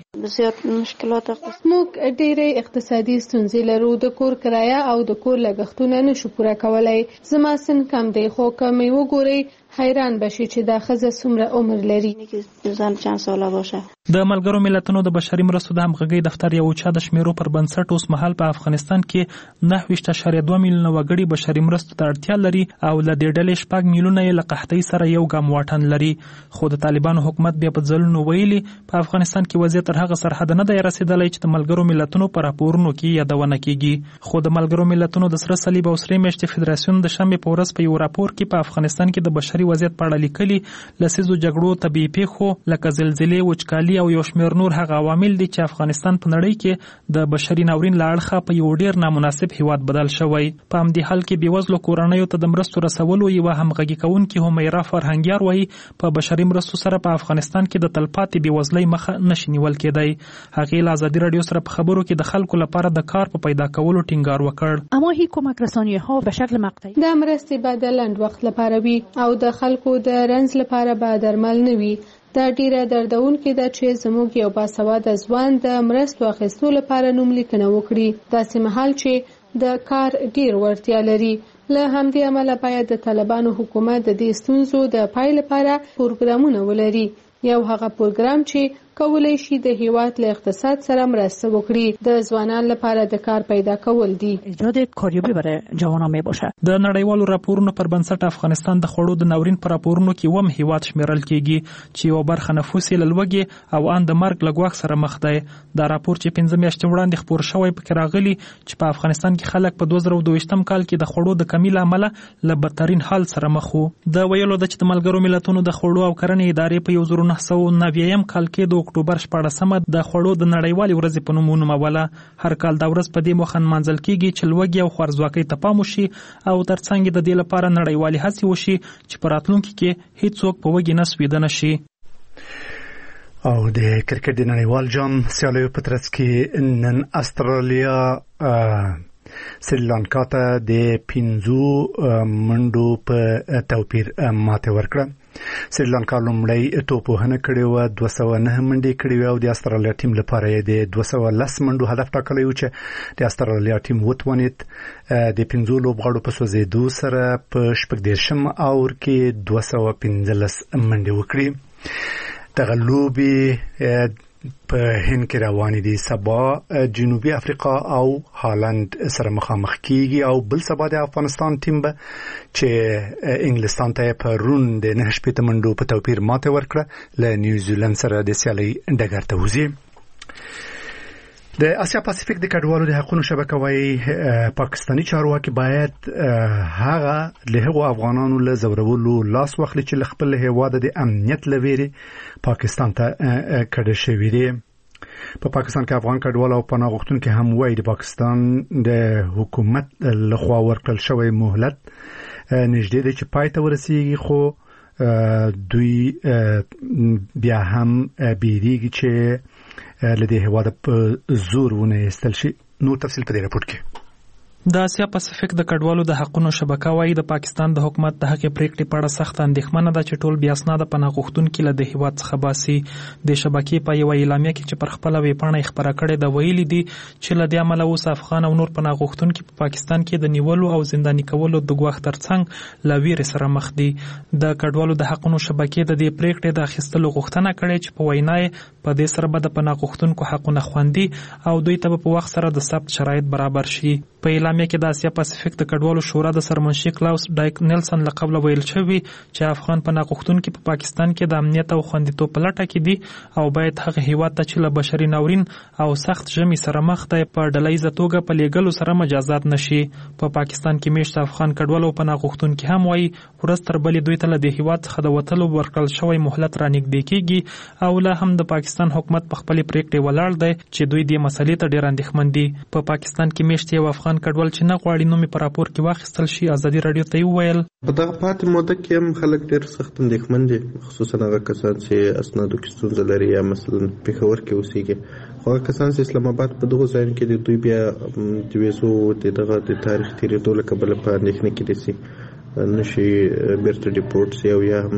موږ ډېرې اقتصادي ستونزې لرو، د کور کرایه او د کور لګښتونه نشو پوره کولای. زما سن کم دی خو که مې وګورئ حیران بشي چې دا ښځه څومره عمر لري. د ملګرو ملتونو د بشري مرستو د همغږۍ دفتر یو اوچا د شمیرو پر بنسټ اوس مهال په افغانستان کې نهه ویشت اعشاریه دوه میلیونه وګړي بشري مرستو ته اړتیا لري او له دې ډلې شپږ میلیونه یې له قحطۍ سره یو ګام واټن لري. خو د طالبانو حکومت بیا په ځلونو ویلي په افغانستان کې وضعیت تر هغه سرحده نه دی رسېدلی چې د ملګرو ملتونو په راپورونو کې یادونه کېږي. خو د ملګرو ملتونو د سره صلیب او سرې میاشتې فدراسیون د شنبې په ورځ په یو راپور کې په افغانستان کې د بشري وضعیت په اړه لیکلي لسیزو جګړو، طبیعي پیښو لکه زلزلې، وچکالي او یو شمېر نور هغه عوامل دي چې افغانستان په نړۍ کې د بشري ناورین له اړخه په یو ډېر نامناسب هیواد بدل شوی. په همدې حال کې بېوزلو کورنیو ته د مرستو رسولو یوه همغږي کوونکې همیرا فرهنګیار وایي په بشري مرستو سره په افغانستان کې د تلپاتې بېوزلۍ مخه نشي نیول کېدی. هغې له ازادي راډیو سره په خبرو کې د خلکو لپاره د کار په پیدا کولو ټینګار وکړ. اما هی کمک رسانی‌ها به شکل مقطعی د مرستې به د لنډ وخت لپاره وي او د خلکو د رنځ لپاره به درمل نه وي. دا ډیره دردونکې ده چې زموږ یو باسواده ځوان د مرستو اخیستو لپاره نوملیکنه وکړي، داسې مهال چې د کار ډیر وړتیا لري. له همدې امله باید د طالبانو حکومت د دې ستونزو د پای لپاره پروګرامونه ولري. یو هغه پروګرام چې کولای شي د هیواد له اقتصاد سره مرسته وکړي. د ځوانانو لپاره د کار پیدا کول دي. ایجاد کاریابی برای جوانان می باشه. د نړیوالو راپورونو پر بنسټ افغانستان د خوړو د ناورین پر راپورونو کې وم هیواد شمیرل کیږي چې یو برخه نفوس یې لوګي او ان د مرګ لګواخ سره مخ دی. دا راپور چې پنځه میاشتې وړاندې خپور شوی پکې راغلی چې په افغانستان کې خلک په دوه زره دوه ویشتم کال کې د خوړو د کمی له امله له بدترین حال سره مخ وو. د ویلو د چې د ملګرو ملتونو د خوړو او کرنې ادارې په یو زره نه سوه نوي کال کې د اکتوبر شپاړسمه د خوړو د نړیوالې ورځې په نوم ونوموله. هر کال دا ورځ په دې موخه نمانځل کیږي چې لوږې او خوارځواکۍ ته پام وشي او ترڅنګ د دې لپاره نړیوالې هڅې وشي چې په راتلونکي کې هیڅوک په وږي نه سویده نشي. او د کرکټ د نړیوال جام سیالیو په ترڅ کې نن استرالیا سریلانکا ته د پنځو منډو په توپیر ماته ورکړه. سریلانکا لومړی توپوهنه کړې وه، دوه سوه نه منډې کړې وې او د استرالیا ټیم لپاره یې د دوه سوه لس منډو هدف ټاکلی و چې د استرالیا ټیم وتوانید د پنځو لوبغاړو په سوځېدو سره په شپږ دېرشم اوور کې دوه سوه پنځلس منډې وکړي. دغه لوبې په هند کې روانې دي. سبا جنوبي افریقا او هالند سره مخامخ کیږي او بل سبا د افغانستان ټیم به چې انګلستان ته په رون د نه شپېته منډو په توپیر ماته ورکړه له نیوزیلند سره د سیالۍ ډګر ته وځي. د اسیا پاسفیک د کډوالو د حقوقو شبکه وايي پاکستاني چارواکي باید هغه له هغو افغانانو له زورولو لاس واخلي چې خپل هیواد د امنیت لويري پاکستان ته کډه شوی دی. په پاکستان کې افغان کډوال او پناه غوښتونکي هم وايي د پاکستان د حکومت لخوا ورکړل شوی مهلت نږدې دی چې پای ته ورسیږي، خو دوی بیا هم بیریږي چې لدې هوا د زور ونه استل شي. نو تفصیل په دې راپور کې. د اسیا پاسفیک د کډوالو د حقوقو شبکه وايي د پاکستان د حکومت د حق پریکړې په اړه سخت اندېښمنه ده چې ټول بیا اسناد پناه غوښتونکي له د هیواد څخه باسي. د شبکې په یو اعلامیه کې چې پر خپل ویبپاڼه خبره کړې ده ویلي دي چې له دې عمله اوس افغان او نور پناه غوښتونکي په پاکستان کې د نیولو او زنداني کولو د ګواښ ترڅنګ له ویرې سره مخ دي. د کډوالو د حقوقو شبکې د دې پریکړې د اخیستلو غوښتنه کړې چې په وینا یې په دې سره به د پناه غوښتونکو حقونه خوندي او دوی ته په وخت سره د ثبت شرایط برابر شي. په اعلامیه کې د اسیا پاسفیک د کډوالو شورا د سرمنشي کلاوس ډایک نیلسن له قبل ویل شوی چې افغان پناه غوښتونکي په پاکستان کې د امنیت او خوندیتوب په لټه کې دي او باید هغه هیواد ته چې له بشري ناورین او سخت ژمي سره مخ دی په ډلهییزه توګه په لیږلو سره مجازات نشي. په پاکستان کې میشته افغان کډوال او پناه غوښتونکي هم وایي ورځ تر بلې دوی ته له دې هیواد څخه د وتلو ورکړل شوی مهلت رانږدې کیږي او لا هم د پاکستان حکومت په خپلې پریکړې ولاړ دی چې دوی دې مسلې ته ډېر اندېښمن دي. په پاکستان کې میشته یو افغان کډوال چې نه غواړي نوم په راپور کې واخیستل شي ازادي رادیو ته وویل په دغه پاتې موده کې هم خلک ډېر سخت اندېښمن دي، خصوصا هغه کسان چې اسنادو کې ستونزه لري یا مثلا پېښور کې اوسېږي. خو هغه کسان چې اسلام آباد په دغو ځایونو کې دي دوی بیا د ویزو د دغه د تاریخ تېرېدو له کبله په اندېښنه کې دي چې نشي بیرته ډیپورټ شي او یا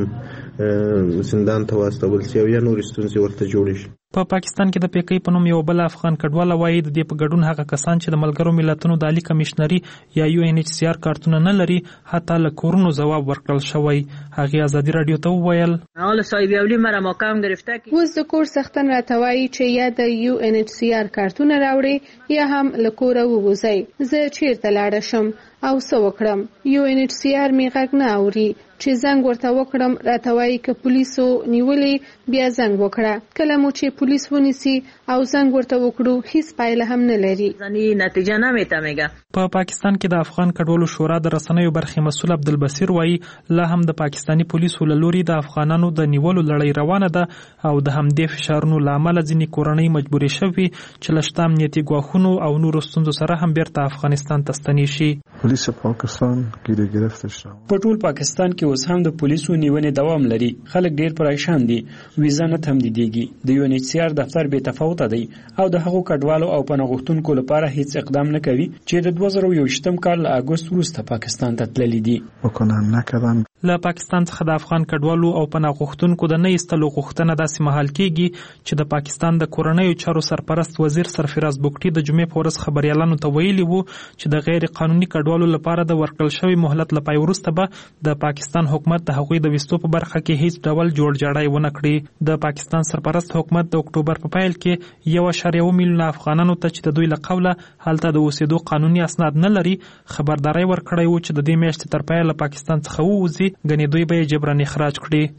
هم زندان ته واستول شي او یا نورې ستونزې ورته جوړې شي. په پاکستان کې د پیکې په نوم یو بل افغان کډوال وایي د دې په ګډون هغه کسان چې د ملګرو ملتونو د عالی کمشنري یا یو ان ایچ سی آر کارتونه نه لري حتی له کورونو ځواب ورکړل شوی. هغه ازادي رادیو ته وویل حال صاحب اولی مرا مقام گرفته کی اوس د کور سختن راتوي چې یا د یو ان ایچ سی آر کارتونه راوړي یا هم له کوره ووځي. زه چیرته لاړ شم او څه وکړم؟ یو ان ایچ سی آر می غږ نه اوري چې زنګ ورته وکړم راته وایي که پولیسو نیولې بیا زنګ وکړه. کله مو چې پولیس ونیسي او زنګ ورته وکړو هیڅ پایله هم نه لري. ځنی نتیجه نه میتمګه. په پاکستان کې د افغان کډوالو شورا د رسنیو برخې مسؤل عبدالبصیر وایي لا هم د پاکستاني پولیسو له لوري د افغانانو د نیولو لړۍ روانه ده او د همدې فشارونو له امله ځینې کورنۍ مجبورې شوي چې له شته امنیتي ګواښونو او نورو ستونزو سره هم بیرته افغانستان ته ستنې شي. پولیس پاکستان گیر گرفته شده. په ټول پاکستان کې اوس هم د پولیسو نیونې دوام لري. خلک ډیر پریشان دي، ویزا نه تمدیدېږي. د یو ان ایچ سی آر دفتر بې تفاوته دی او د هغو کډوالو او پناه غوښتونکو لپاره هیڅ اقدام نه کوي چې د دوه زره یوویشتم کال له اګوست وروسته پاکستان ته تللي دي. وکنن نکردن. له پاکستان څخه د افغان کډوالو او پناه غوښتونکو د نه ایستلو غوښتنه داسې مهال کیږي چې د پاکستان د کورنیو چارو سرپرست وزیر سرفراز بوګټي د جمعې په ورځ خبريالانو ته ویلي وو چې د غیر قانوني کډوالو لپاره د ورکړل شوی مهلت لپاره وروسته به د پاکستان حکومت د هغوی د وستو په برخه کې هیڅ ډول جوړ جاړی ونه کړي. د پاکستان سرپرست حکومت د اکتوبر په پیل کې یو اشاریه اوه میلیونه افغانانو ته چې د دوی له قوله هلته د اوسېدو قانوني اسناد نه لري خبرداری ورکړی و چې د دې میاشتې تر پایه له پاکستان څخه ووځي، ګنې دوی به یې جبران اخراج کړي.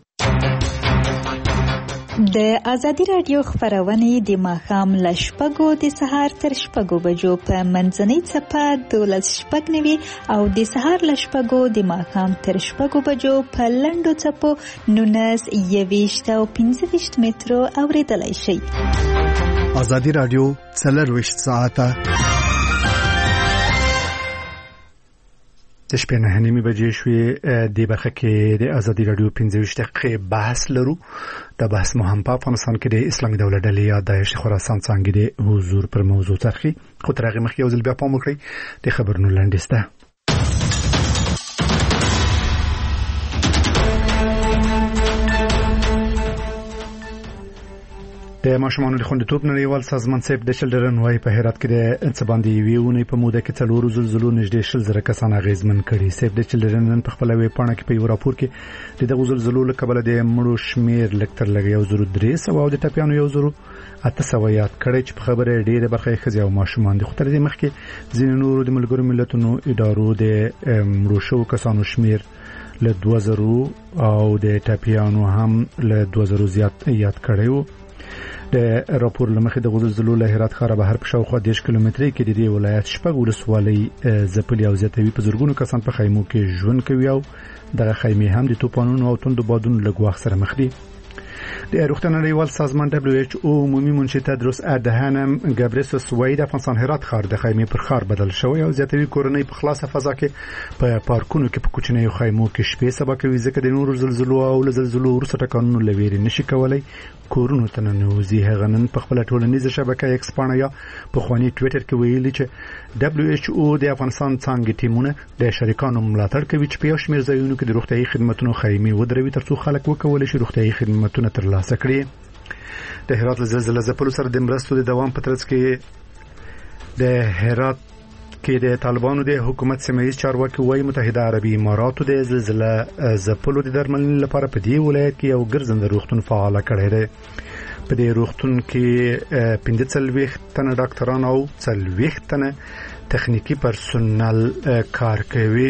د ازادي رادیو خبرونه د ماښام له شپږو د سهار تر شپږو بجو په منځنۍ څپه دولس شپږ نوي او د سهار له شپږو د ماښام تر شپږو بجو په لنډو څپو نولس یویشت او پنځه ویشت مترو اورېدلی شئ. ازادي رادیو څلرویشت ساعته د شپې نه نیمې بجې شوې. د برخه کې د ازادي رادیو پنځه ویشت دقیقې بحث لرو. د بحث مو هم په افغانستان کې د اسلامي دولت ډلې یا داعش خراسان څنګه د حضور پر موضوع ترخی خو تر هغه مخکې یو ځل بیا پام وکړئ د خبرونو لنډیسته. د ماشومانو د خوندیتوب نړیوال سازمان صاحب د چلډرن وای په هرات کې د انڅباندي ویونې په موده کې څلور زلزلو نږدې شل زره کسان اغیزمن کړي. صاحب د چلډرن نن په خپل وی پاڼه کې په یو راپور کې د دغه زلزلو له کبله د مړو شمیر لکتر لګي یو زرو درې سوه او د ټپیانو یو زرو اته سوه یاد کړي چې په خبره ډیره برخه یې ښځې او ماشومان دي. خو تر دې مخکې ځینې نورو د ملګرو ملتونو ادارو د مړو شوو کسانو شمیر له دوه زرو او د ټپیانو هم له دوه زرو زیات یاد کړي وو. د راپور لمخې د زلزلو له هرات ښار بهر په شاوخوا دېرش کیلومترۍ کې د دې ولایت شپږ ولسوالۍ ځپلي او زیاتوي په زرګونو کسان په خیمو کې ژوند کوي او دغه خیمې هم د طوفانونو او توندو بادونو له ګواښ سره مخ دي. د روغتیا نړیوال سازمان دبليو ایچ او عمومي منشي تدرس ادهانم ګابریسوس وایي د افغانستان هرات ښار د خیمې پر ښار بدل شوی او زیاتوي کورنۍ په خلاصه فضا کې په پارکونو کې په کوچنیو خیمو کې شپې سبا کوي ځکه د نورو زلزلو او له زلزلو وروسته ټکانونو له ویرې نشي کولی کورونو ته ننوځي. هغه نن په خپله ټولنیزه شبکه ایکس پاڼه یا پخواني ټویټر کې ویلي چې دبليو ایچ او د افغانستان څانګې ټیمونه د شریکانو ملاتړ کوي چې په یو شمېر ځایونو کې د روغتیايي خدماتو خیمې ودروي ترڅو خلک وکولی شي روغتیايي خدماتونه ترلاسه کړي. د هرات له زلزلې ځپلو سره د مرستو د دوام په ترڅ کې د هرات کې د طالبانو د حکومت سیمه‌ییز چارواکي وایي متحده عربي اماراتو د زلزلې ځپلو د درملنې لپاره په دې ولایت کې یو ګرځنده روغتون فعال کړی دی. په دې روغتون کې پنځه څلوېښت تنه ډاکټران او څلوېښت تنه تخنیکی پرسونل کار کوي.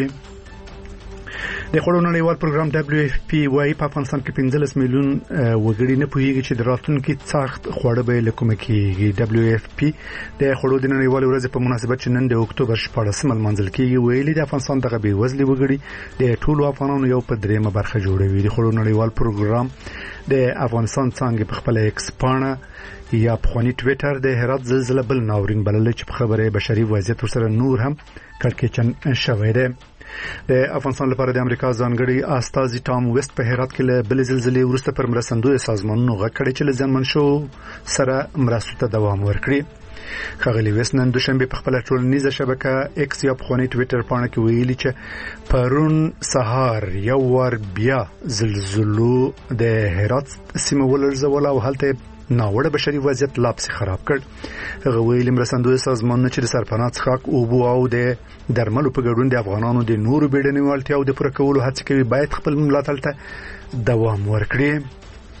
د خوړو نړیوال پروګرام دبليو اف پی وايي په افغانستان کې پنځلس میلیون وګړي نه پوهیږي چې د راتلونکي سخت خواړه به له کومه کېږي. دبليو اف پی د خوړو د نړیوال ورځ په مناسبت چې نن د اکتوبر شپاړسمه لمانځل کېږي ویلي د افغانستان دغه بې وزلي وګړي د ټولو افغانانو یو په درېیمه برخه جوړوي. د خوړو نړیوال پروګرام د افغانستان څنګه په خپل ایکس پاڼه یا پخواني ټویټر د هرات زلزلې بل ناورین بلل چې په خبره بشري وضعیت ورسره نور هم کړکېچن شوی دی. د افغانستان لپاره د امریکا ځانګړي استازي ټام ویسټ په هرات کې له بل زلزلې وروسته پر مرستندوی سازمانونو غږ کړی چې له زیانمن شو سره مرستو ته دوام ورکړي. ښاغلي ویسټ نن دوشنبه په خپل ټولنیزه شبکه ایکس یا پخواني ټویټر پاڼه کې ویلي چې پرون سهار یو ور بیا زلزلو د هرات سیمه ولړزول او هلته ناوړه بشري وضعیت لا پسې خراب کړ. هغه ویلي مرستندوی سازمانونه چې د سرپناه څښاک اوبو او د درملو په ګډون د افغانانو د نورو بیړنیو اړتیاوو د پوره کولو هڅې کوي باید خپل ملاتړ ته دوام ورکړي.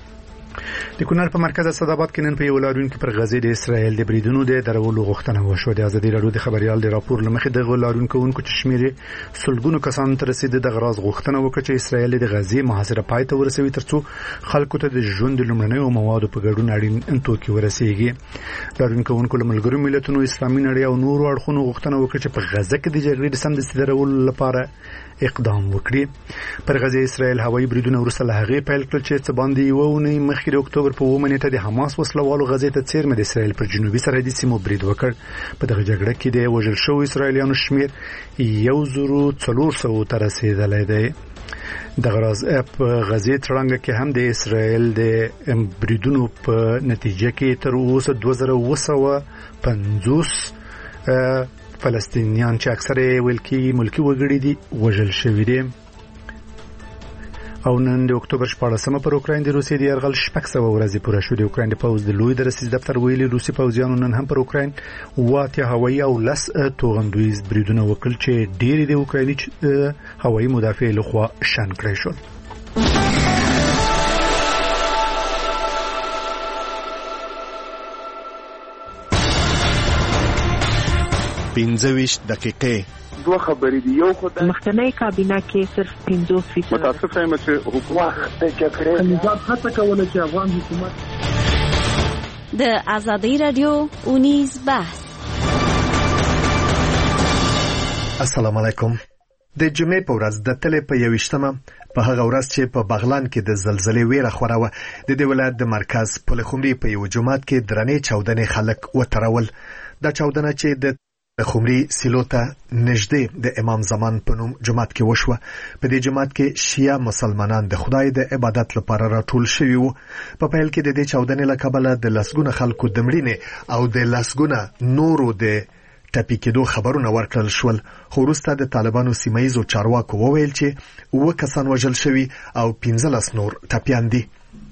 د کونړ په مرکز اسداباد کې نن په یو لاریون کې پر غزې د اسرائیل د بریدونو د درولو غوښتنه وشوه. د ازادي راډیو د خبريال د راپور لمخې د لاریون کوونکو چې شمېر سلګونو کسانو ته رسیدي د غراز غوښتنه وکړه چې اسرائیل د غزې محاصره پای ته ورسوي ترڅو خلکو ته د ژوند د لومړنیو موادو په ګډون اړین توکي ورسیږي. لاریون کوونکو له ملګرو ملتونو اسلامي نړۍ او نورو اړخونو غوښتنه وکړه چې په غزه کې د جګړې د سمدستي درولو لپاره اقدام وکړي. پر غزې اسرائیل هوایي بریدونه وروسته له هغې پیل کړل چې څه باندې یوه اونۍ مخکې د اکتوبر په اوومه نیټه د حماس وسلوالو غزې ته څیرمه د اسرائیل پر جنوبي سرحدي سیمو برید وکړ. په دغه جګړه کې د وژل شوو اسرائیلیانو شمېر یو زرو څلور سوو ته رسېدلی دی. د غزې تړانګه کې هم د اسرائیل د بریدونو په نتیجه کې تر اوسه دوه زره اوه سوه پنځوس فلسطینیان چې اکثره ویل کېږي ملکي وګړي دي وژل شوي دي. او نن د اکتوبر شپاړسمه پر اوکراین د روسیې د یرغل شپږ سوه ورځې پوره شوې. د اوکراین د پوځ د لوی درسیز دفتر ویلي روسي پوځیانو نن هم پر اوکراین واته هوایي او لس توغندویز بریدونه وکړل چې ډېری د اوکرایني هوایي مدافع لخوا شن کړی شول. پنځه ویشت دقیقې دوه خبرې دي. یو خو د مخکنی کابینه کې صرف پنځوس فیصد متاسفه یم چې حکومت د جګړې نظام هڅه کوله چې افغان حکومت د ازادي رادیو اونیز بحث. السلام علیکم. د جمعې په ورځ د تلې په یوشتمه په هغه ورځ چې په بغلان کې د زلزلې ویره خوراوه د دې ولایت د مرکز پلخمري په یو جماعت کې درنې چاودنې خلک وترول. دا چاودنه چې د د خمري سیلو ته نږدې د امام زمان په نوم جماعت کې وشوه. په دې جماعت کې شیعه مسلمانان د خدای د عبادت لپاره راټول شوي وو. په پیل کې د دې چاودنې له کبله د لسګونه خلکو د مړینې او د لسګونه نورو د ټپي کېدو خبرونه ورکړل شول. خو وروسته د طالبانو سیمه ییزو چارواکو وویل چې اووه کسان وژل شوي او پنځلس نور ټپیان دي.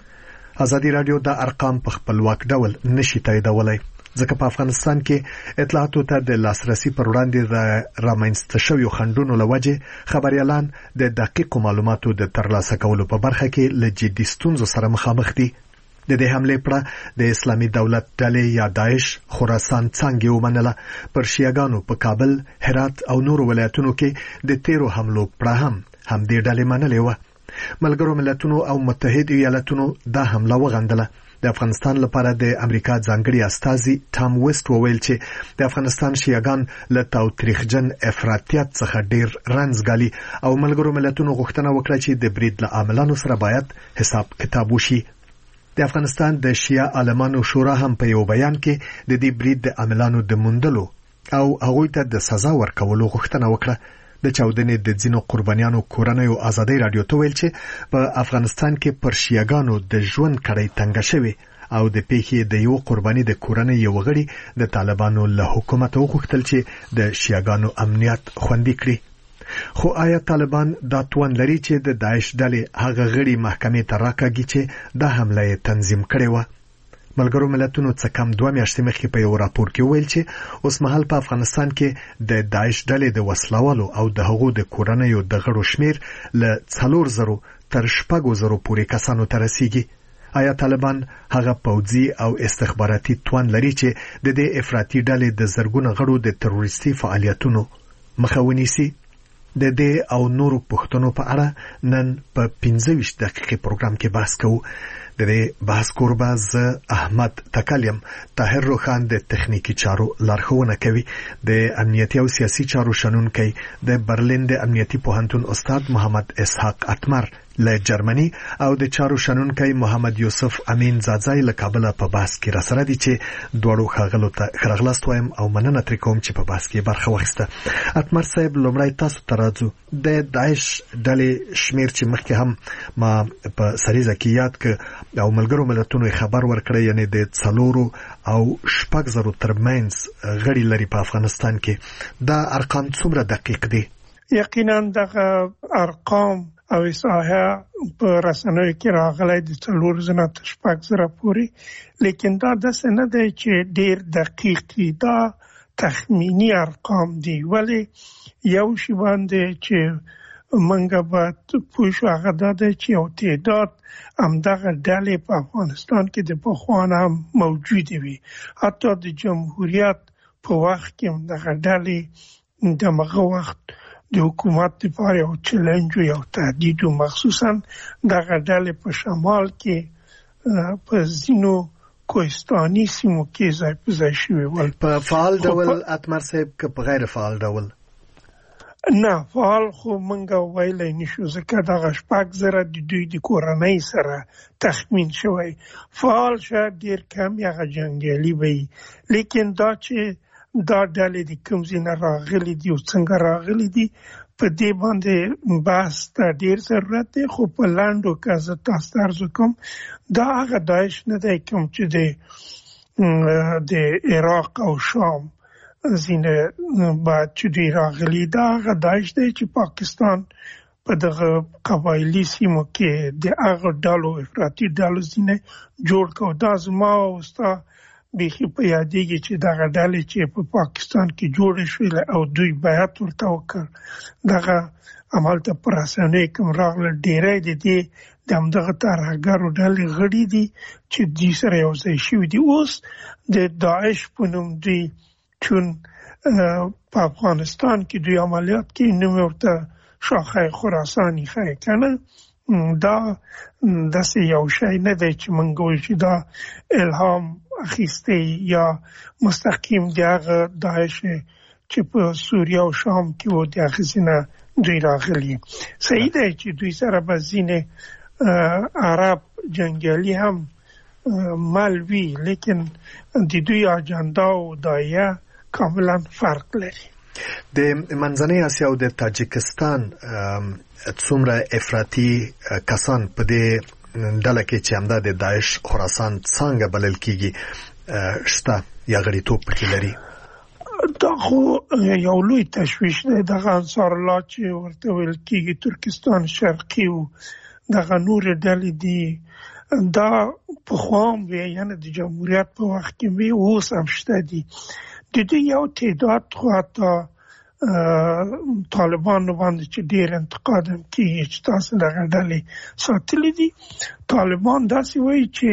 ازادي رادیو د ارقام په خپلواک ډول نشي تاییدولی ځکه په افغانستان کې اطلاعاتو ته د لاسرسي پر وړاندې رامنځته شویو خنډونو له وجې خبريالان د دقیقو معلوماتو د ترلاسه کولو په برخه کې له جدي ستونزو سره مخامخ دي. د دې حملې پړه د اسلامي دولت ډلې یا داعش خراسان څنګه ومنله. پر شیعاګانو په کابل، هرات او نورو ولایتونو کې د تیرو حملو پړه هم هم دې ډلې منلې وه. ملګرو ملتونو او متحد ایالاتونو دا حمله وغندله. د افغانستان لپاره د امریکا ځانګړي استازي ټام ویسټ وویل چې د افغانستان شیعاګان له تاوتریخجن افراطیت څخه ډیر رنځګالي او ملګرو ملتونو غوښتنه وکړه چې د برید له عاملانو سره باید حساب کتاب وشي. د افغانستان د شیعه عالمانو شورا هم په یو بیان کې د دې برید د عاملانو د موندلو او هغوی ته د سزا ورکولو غوښتنه وکړه. د چاودنې د ځینو قربانیانو کورنۍ ازادي رادیو ته ویل چې په افغانستان کې پر شیعاګانو د ژوند کړۍ تنګه شوې او د پیښې د یو قرباني د کورنۍ یو غړي د طالبانو له حکومت وغوښتل چې د شیعاګانو امنیت خوندي کړي. خو آیا طالبان دا توان لري چې د داعش ډلې هغه غړي محکمې ته راکاږي چې دا حمله یې تنظیم کړې وه؟ ملګرو ملتونو څخه کم دوه میاشتې مخکې په یو راپور کې ویل چې اوس مهال په افغانستان کې د داعش ډلې د وسلوالو او د هغو د کورنیو د غړو شمیر له څلور زرو تر شپږو زرو پورې کسانو ته رسیږي. آیا طالبان هغه پوځي او استخباراتي توان لري چې د دې افراطي ډلې د زرګونو غړو د تروریستي فعالیتونو مخه ونیسي؟ د دې او نورو پوښتنو په اړه نن په پنځه ویشت دقیقې پروګرام کې بحث کوو. د دې بحث کوربه زه احمد تکلیم. طاهر روخان د تخنیکی چارو لارښوونه کوي. د امنیتي او سیاسي چارو شنونکی د برلین د امنیتي پوهنتون استاد محمد اسحاق اتمر له جرمني او د چارو شنونکی محمد یوسف امین زاځای له کابل په بحث کې راسره دي چې دوړو خغلو ته خرغلاست وایم او مننه تر کوم چې په بحث کې برخه واخیسته. اتمر صاحب لومړی تاسو ترازو د داعش ډلې شمیر چې مخکې هم ما په سریزه کې یاد ک او ملګرو ملتونو خبر ورکړی یعنی د څلورو او شپږ زرو ترمنځ غړي لري په افغانستان کې. دا ارقام څومره دقیق دي؟ یقینا دغه ارقام او اصحاحه په رسنیو کې راغلي د څلور زره تر شپږ زره پورې، لیکن دا داسې نه دی چې ډیر دقیق دي. دا تخمینی ارقام دي، ولی یو شی باندې چې منګه به پوه شو هغه دا دی چې یو تعداد همدغه ډلې په افغانستان کې د پخوانه هم موجودې وي. حتی د جمهوریت په وخت کې همدغه ډلې دغه وخت د حکومت لپاره یو چیلنج یو تهدید او مخصوصا دغه ډلې په شمال کې په ځینو کوهستاني سیمو کې ځای په ځای شوي ول. په فعال ډول اتمر صاحب که په غیر فعال ډول؟ نه، فعال خو منګه ویلی نشو ځکه دغه شپږ زره د دوی د کورنۍ سره تخمین شوی. فعال شاید ډیر کم هغه جنګیالي وي، لیکن دا چې دا ډلې د کوم ځای نه راغلي دي او څنګه راغلي دي په دې باندې بحث ته ډیر ضرورت دی. خو په لاندو که زه تاسو ته عرض وکړم دا هغه داعش نه دی کوم چې د د عراق او شام ځینې بعد چې دوی راغلي. دا هغه داعش دی چې پاکستان په دغه قبایلی سیمو کې د هغه ډلو افراطي ډلو ځینې جوړ کړ. دا زما او ستا بیخي په یادېږي چې دغه ډلې چې په پاکستان کې جوړې شوې او دوی بیعت ورته وکړ، دغه همالته په رسنیو کې راغله ډېری د دې د همدغه ترهګرو ډلې غړي دي چې دوی سره یو ځای شوي دي. اوس د داعش په نوم دوی چون په افغانستان کې دوی عملیات کوي، نوم ورته شاخه خراساني ښیي که نه. دا داسې یو شی نه دی چې موږ وایو چې دا الهام اخیستی یا مستقیم د هغه داعش چې په سوریه او شام کې و د هغې نه دوی راغلي. صحیح دی چې دوی سره به ځینې عرب جنګیالي هم مل وي، لیکن د دوی اجنډا او دایه کاملا فرق لري. د منځنۍ اسیا او د تاجکستان څومره افراطي کسان په دې ډله کې چې همدا د داعش خراسان څنګه بلل کیږي شته یا غړیتوب پکې لري؟ دا خو یو لوی تشویش دی. دغه انصار الله چې ورته ویل کیږي ترکستان شرقي و دغه نورې ډلې دي، دا پخوا هم وی، یعنې د جمهوریت په وخت کې وی، اوس هم شته دي. د دې یو تعداد خو حتی طالبانو باندې چې ډېر انتقاد هم کیږي چې تاسو دغه ډلې ساتلي دي. طالبان داسې وایي چې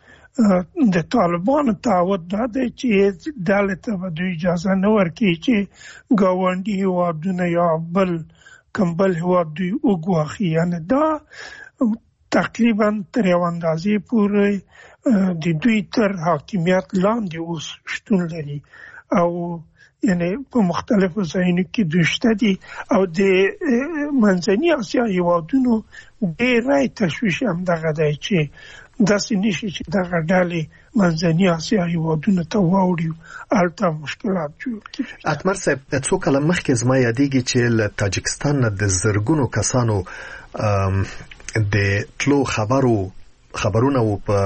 د طالبانو تعهد دا دی چې ډلې ته به دوی اجازه نه ورکوي چې ګاونډي هېوادونه یا بل کوم بل هېواد دوی وګواښي. یعنې دا تقریبا تر یو اندازې پورې د دوی تر حاکمیت لاندې اوس شتون لري او یعنی په مختلفو ځایونو کې دوی شته دي. او د منځني اسیا هېوادونو ډېری تشویش همدغه دی چې داسې نشي چې دغه ډلې منځني اسیا هېوادونو ته واوړي، هلته مشکلات جوړ کړي. اتمر صاحب، څو کاله مخکې زما یادېږي چې له تاجکستان نه د زرګونو کسانو د تلو خبرو خبرونه و په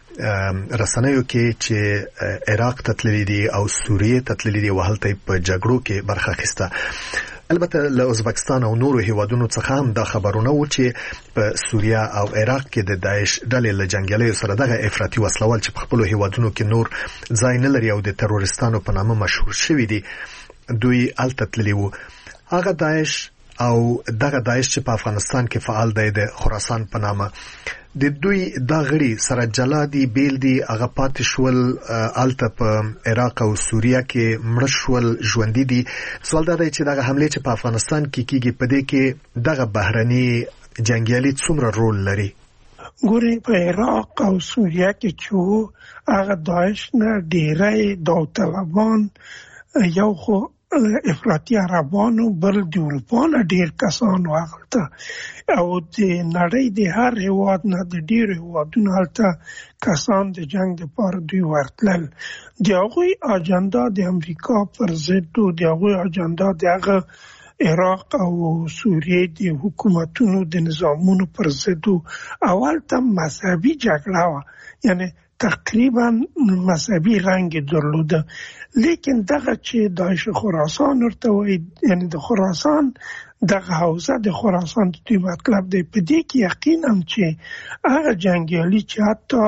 رسنیو کې چې عراق ته تللي دي او سوریې ته تللي دي او هلته په جګړو کې برخه اخیسته. البته له ازبکستان او نورو هیوادونو څخه هم دا خبرونه و چې په سوریه او عراق کې د داعش ډلې له جنګیالیو سره دغه افراطي وسلوال چې په خپلو هیوادونو کې نور ځای نه لري او د ترورستانو په نامه مشهور شوي دي، دوی هلته تللي وو. هغه داعش او دغه داعش چې په افغانستان کې فعال دی د خراسان په نامه، د دوی دا غړي سره جلا دي، بیل دي، هغه پاتې شول هلته په عراق او سوریه کې مړه شول، ژوندي دي. سوال دا دی چې دغه حملې چې په افغانستان کې کیږي په دې کې دغه بهرني جنګیالي څومره رول لري؟ ګورې، په عراق او سوریه کې چې هغه داعش نه ډېری داوطلبان، یو خو افراطي عربانو، بل د اروپا نه ډېر کسان هلته او د نړۍ د هر هېواد نه د ډېرو هېوادونو هلته کسان د جنګ دپاره دوی ورتلل. د هغوی اجنډا د امریکا پر ضد و، د هغوی اجنډا د هغه عراق او سوریې د حکومتونو د نظامونو پر ضد و. اول ته مذهبي جګړه وه، یعنې تقریبا مذهبي رنګ درلوده. لیکن دغه چې داعش خراسان ورته وایي، یعنی د خراسان دغه حوزه د خراسان د دوی مطلب دی. په دې کې یقینا چې هغه جنګیالي چې حتی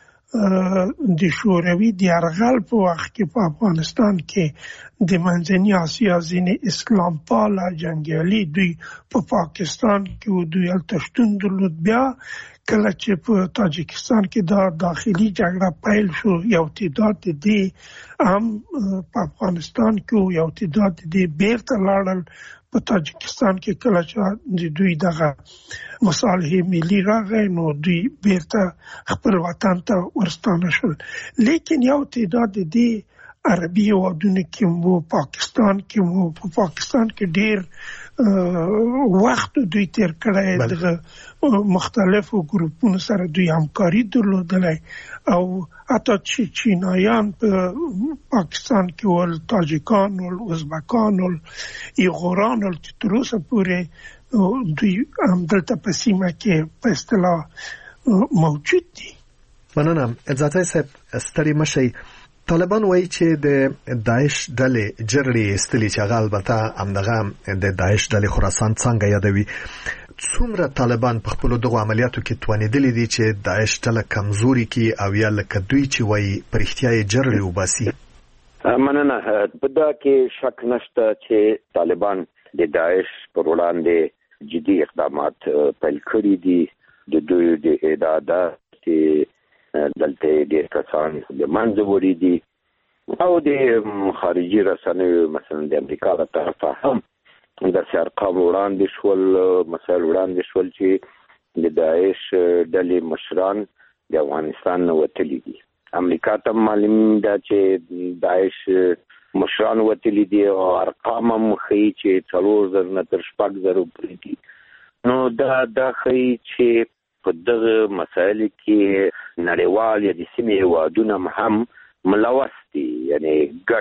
د شوروي د یرغل په وخت کې په افغانستان کې د منځني اسیا ځینې اسلام پاله جنګیالي دوی په پاکستان کې و، دوی هلته شتون درلود. بیا کله چې په تاجکستان کې دا داخلي جګړه پیل شو، یو تعداد د دې هم په افغانستان کې و، یو تعداد د دې بیرته لاړل په تاجکستان کې. کله چې د دوی دغه مصالحې ملي راغی نو دوی بیرته خپل وطن ته ورستانه شول. لیکن یو تعداد د دې عربي هېوادونو کې مو، پاکستان کې مو، په پاکستان کې ډېر وخت دوی تیر کړی، دغه مختلفو ګروپونو سره دوی همکاري درلودلی او حتی چې چینایان په پاکستان کې ول، تاجکان ول، ازبکان ول، ایغوران ول، چې تر اوسه پورې دوی همدلته په سیمه کې په اصطلاح موجود دي. مننه. عزتای صاحب، ستړي مشئ. طالبان وایي چې د داعش ډلې جرړې ایستلې چې هغه البته همدغه د داعش ډلې خراسان څنګه یادوي. څومره طالبان په خپل دغه عملیاتو کې توانیدلي دي چې داعش ډله کمزوري کی او یا لکه دوی چې وایي پرختیا یې جرړې وباسي؟ مننه. په دا کې شک نشته چې طالبان د داعش پر وړاندې جدي اقدامات پیل کړي دي. د دوی د اعدادات دلته ډېر کسان د منځه وړي دي او د خارجي رسنیو مثلا د امریکا له طرفه هم د ارقام وړاندې شول، مسایل وړاندې شول چې د داعش ډلې مشران د افغانستان نه وتلي دي. امریکا ته معلوم ده چې داعش مشران وتلي دي او ارقام هم ښیي چې څلور زره نه تر شپږ زره پورې دي. نو دا دا ښیي چې په دغه مسایلو کې نړیوال یا د سیمې هېوادونه هم ملوث دي، یعنې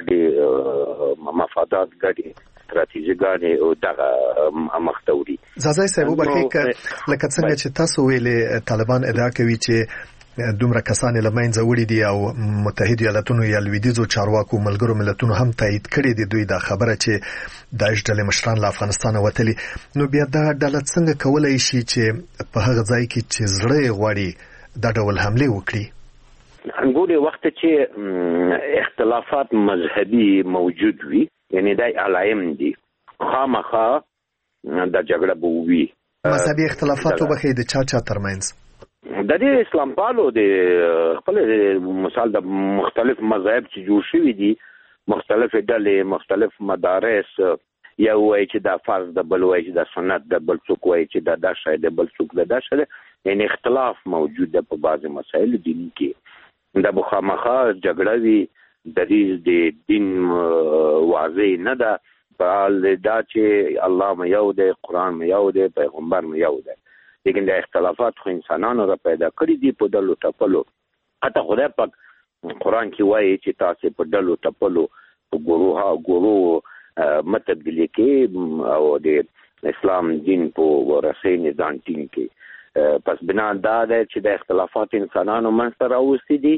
ګډې مفادات ګډې ستراتیژي ګانې او دغه مخته وړي. ځاځی صاحب وبخښئ که لکه څنګه چې تاسو ویلې طالبان ادعا کوي چې دومره کسان له منځه وړي دي او متحده ایالاتونو یا لویدیځو چارواکو ملګرو ملتونو هم تایید کړي دي دوی دا خبره چې داعش ډلې مشران له افغانستان وتلي. نو بیا دا ډله څنګه کولای شي چې په هغه ځای کې چې زړه یې غواړي دا ډول حمله وکړي؟ انګوري وخت چې اختلافات مذهبي موجود وي، یعنی دای علایم دي، خامخا د جګړه به وي. مذهبي اختلافات وبخې د چا چا ترمنځ؟ د دې اسلام پالو د خپل مثال د مختلف مذاهب چې جوړ شوي دي، مختلف ډلې، مختلف مدارس، یو وایي چې دا فرض ده، بل وایي چې دا سنت ده، بل څوک وایي چې دا دا شی ده، بل څوک دا دا شی ده. یعنې اختلاف موجود ده په بعضې مسایلو دیني کې. دا به خامخا جګړه وي، دریځ د دین واضح نه ده، په حال دا چې الله مو یو دی، قرآن مو یو دی، پیغمبر مو یو دی. لیکن د اختلافات خو انسانانو را پیدا کړي دي په ډلو ټپلو. حتی خدای پاک قرآن کې وایي چې تاسې په ډلو ټپلو په ګروه ګروه مه تبدیلي کې او د اسلام دین په رسۍ نظام ټینګ کې. پس بنا دا ده چې د اختلافات انسانانو منځته راوستي دي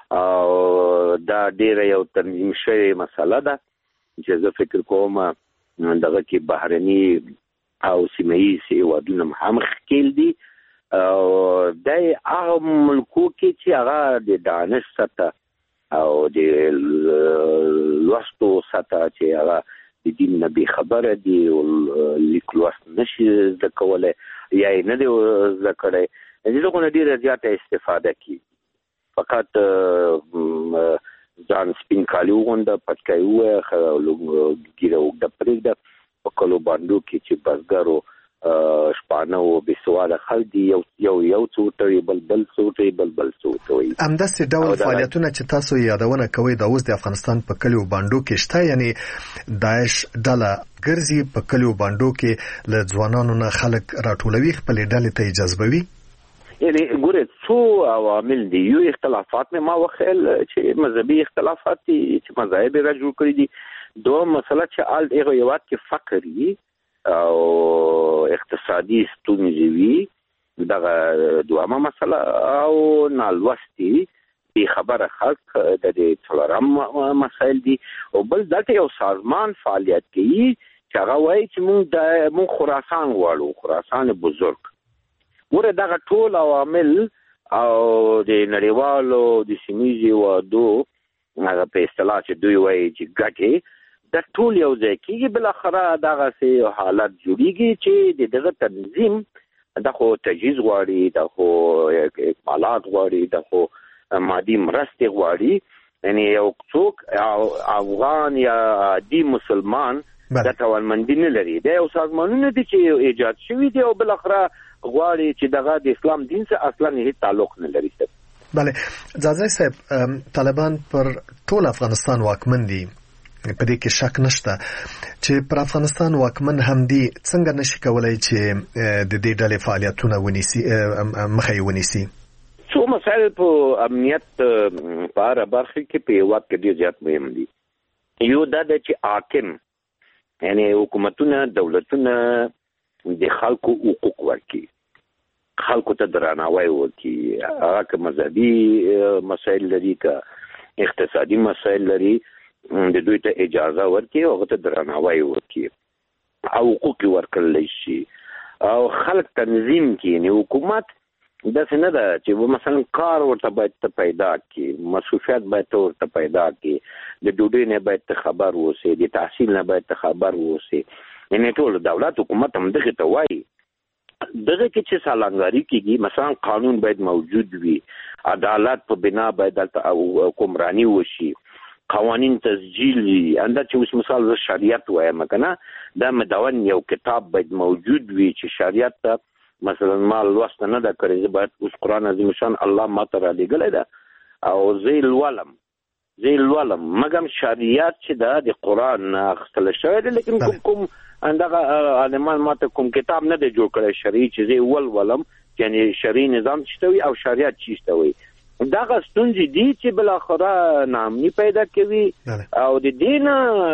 او دا ډېره یو تنظیم شوې مسله ده چې زه فکر کوم دغه کې بهرني او سیمه‌ایز هېوادونه هم ښکېل دي او د هغه ملکو کې چې هغه د دانش سطح او د لوستو سطح چې هغه د دین نه بې خبره دي او لیک لوست نشي زده کولی یا یې نه دی زده کړی، د دغو نه ډېره زیاته استفاده کېږي. فقط ځان سپین کالي وغونډه، پټکی ووایه، ګیره اوږده پرېږده. په کلو باندو کې چې بزګرو شپانه او بېسواده خلک دي، یو یو یو څه وتوي، بل بل څه وتوي، بل بل څه وتوي. همداسې ډول فعالیتونه چې تاسو یادونه کوئ دا اوس د افغانستان په کلیو باندو کې شته، یعنې داعش ډله ګرځي په کلیو باندو کې له ځوانانو نه خلک راټولوي، خپلې ډلې ته یې جذبوي. یعنې ګورې څو عوامل دي. یو اختلافات مې ما وخیل چې مذهبي اختلافات دي چې مذاهب یې را جوړ کړي دي. دوه مسله چې آل هغه هېواد کې فقر وي او اقتصادي ستونزې وي، دغه دویمه مسله، او نالوستي بې خبره خلک د دې څلورم مسایل دي. او بل دلته یو سازمان فعالیت کوي چې هغه وایي چې موږ د موږ خراسان غواړو، خراسان بزرګ. ګوره دغه ټول عوامل او د نړیوالو د سیمه‌ایزو هېوادو هغه په اصطلاح چې دوی وایي چې ګټې دا ټول یو ځای کېږي، بالاخره دغسې حالت جوړېږي چې د دغه تنظیم دا خو تجهیز غواړي، دا خو اکمالات غواړي، دا خو مادي مرستې غواړي. یعنې یو څوک افغان یا عادي مسلمان دا توانمندي نه لري. دا یو سازمانونه دي چې ایجاد شوي دي او بالاخره غواړي چې دغه د اسلام دین سره اصلا هیڅ تعلق نه لري. بله ځاځی صاحب، طالبان پر ټول افغانستان واکمن دي، په دې کې شک نشته چې پر افغانستان واکمن هم دي. څنګه نشي کولای چې د دې ډلې فعالیتونه ونیسي، مخه یې ونیسي؟ څو مسایل په امنیت په هره برخه کې په هېواد کې ډېر زیات مهم دي. یو دا ده چې حاکم یعنې حکومتونه، دولتونه د خلکو حقوق ورکړي، خلکو ته درناوی وکړي، هغه که مذهبي مسایل لري که اقتصادي مسایل لري، د دوی ته اجازه ورکړي او هغه ته درناوی وکړي او حقوق یې ورکړلی شي. او خلک تنظیم کړي. یعنې حکومت داسې نه ده چې مثلا کار ورته باید ته پیدا کړي، مصروفیت باید ته ورته پیدا کړي، د ډوډۍ نه باید ته خبر واوسې، د تحصیل نه باید ته خبر واوسې. یعنې ټول دولت حکومت هم دغې ته وایي. دغه کې چې سالنګاري کېږي، مثلا قانون باید موجود وي، عدالت په بنا باید دلته حکمراني وشي، قوانین تسجیل وي. اندا چې اوس مثال زه شریعت وایم که نه، دا مدون یو کتاب باید موجود وي چې شریعت ته مثلا ما لوسته نه ده کړې، زه باید اوس قرآن عظیم شان الله ما ته رالیږلی ده او زه یې لولم زه یې لولم مګم شریعت چې ده د قرآن نه اخیستلی شوی دی، لیکن کوم کوم دغه عالمان ما ته کوم کتاب نه دی جوړ کړی شرعي چې زه یې ولولم، یعنې شرعي نظام چېته وي او شریعت چېته وي. دغه ستونزې دي چې بالاخره ناامني پیدا کوي او د دې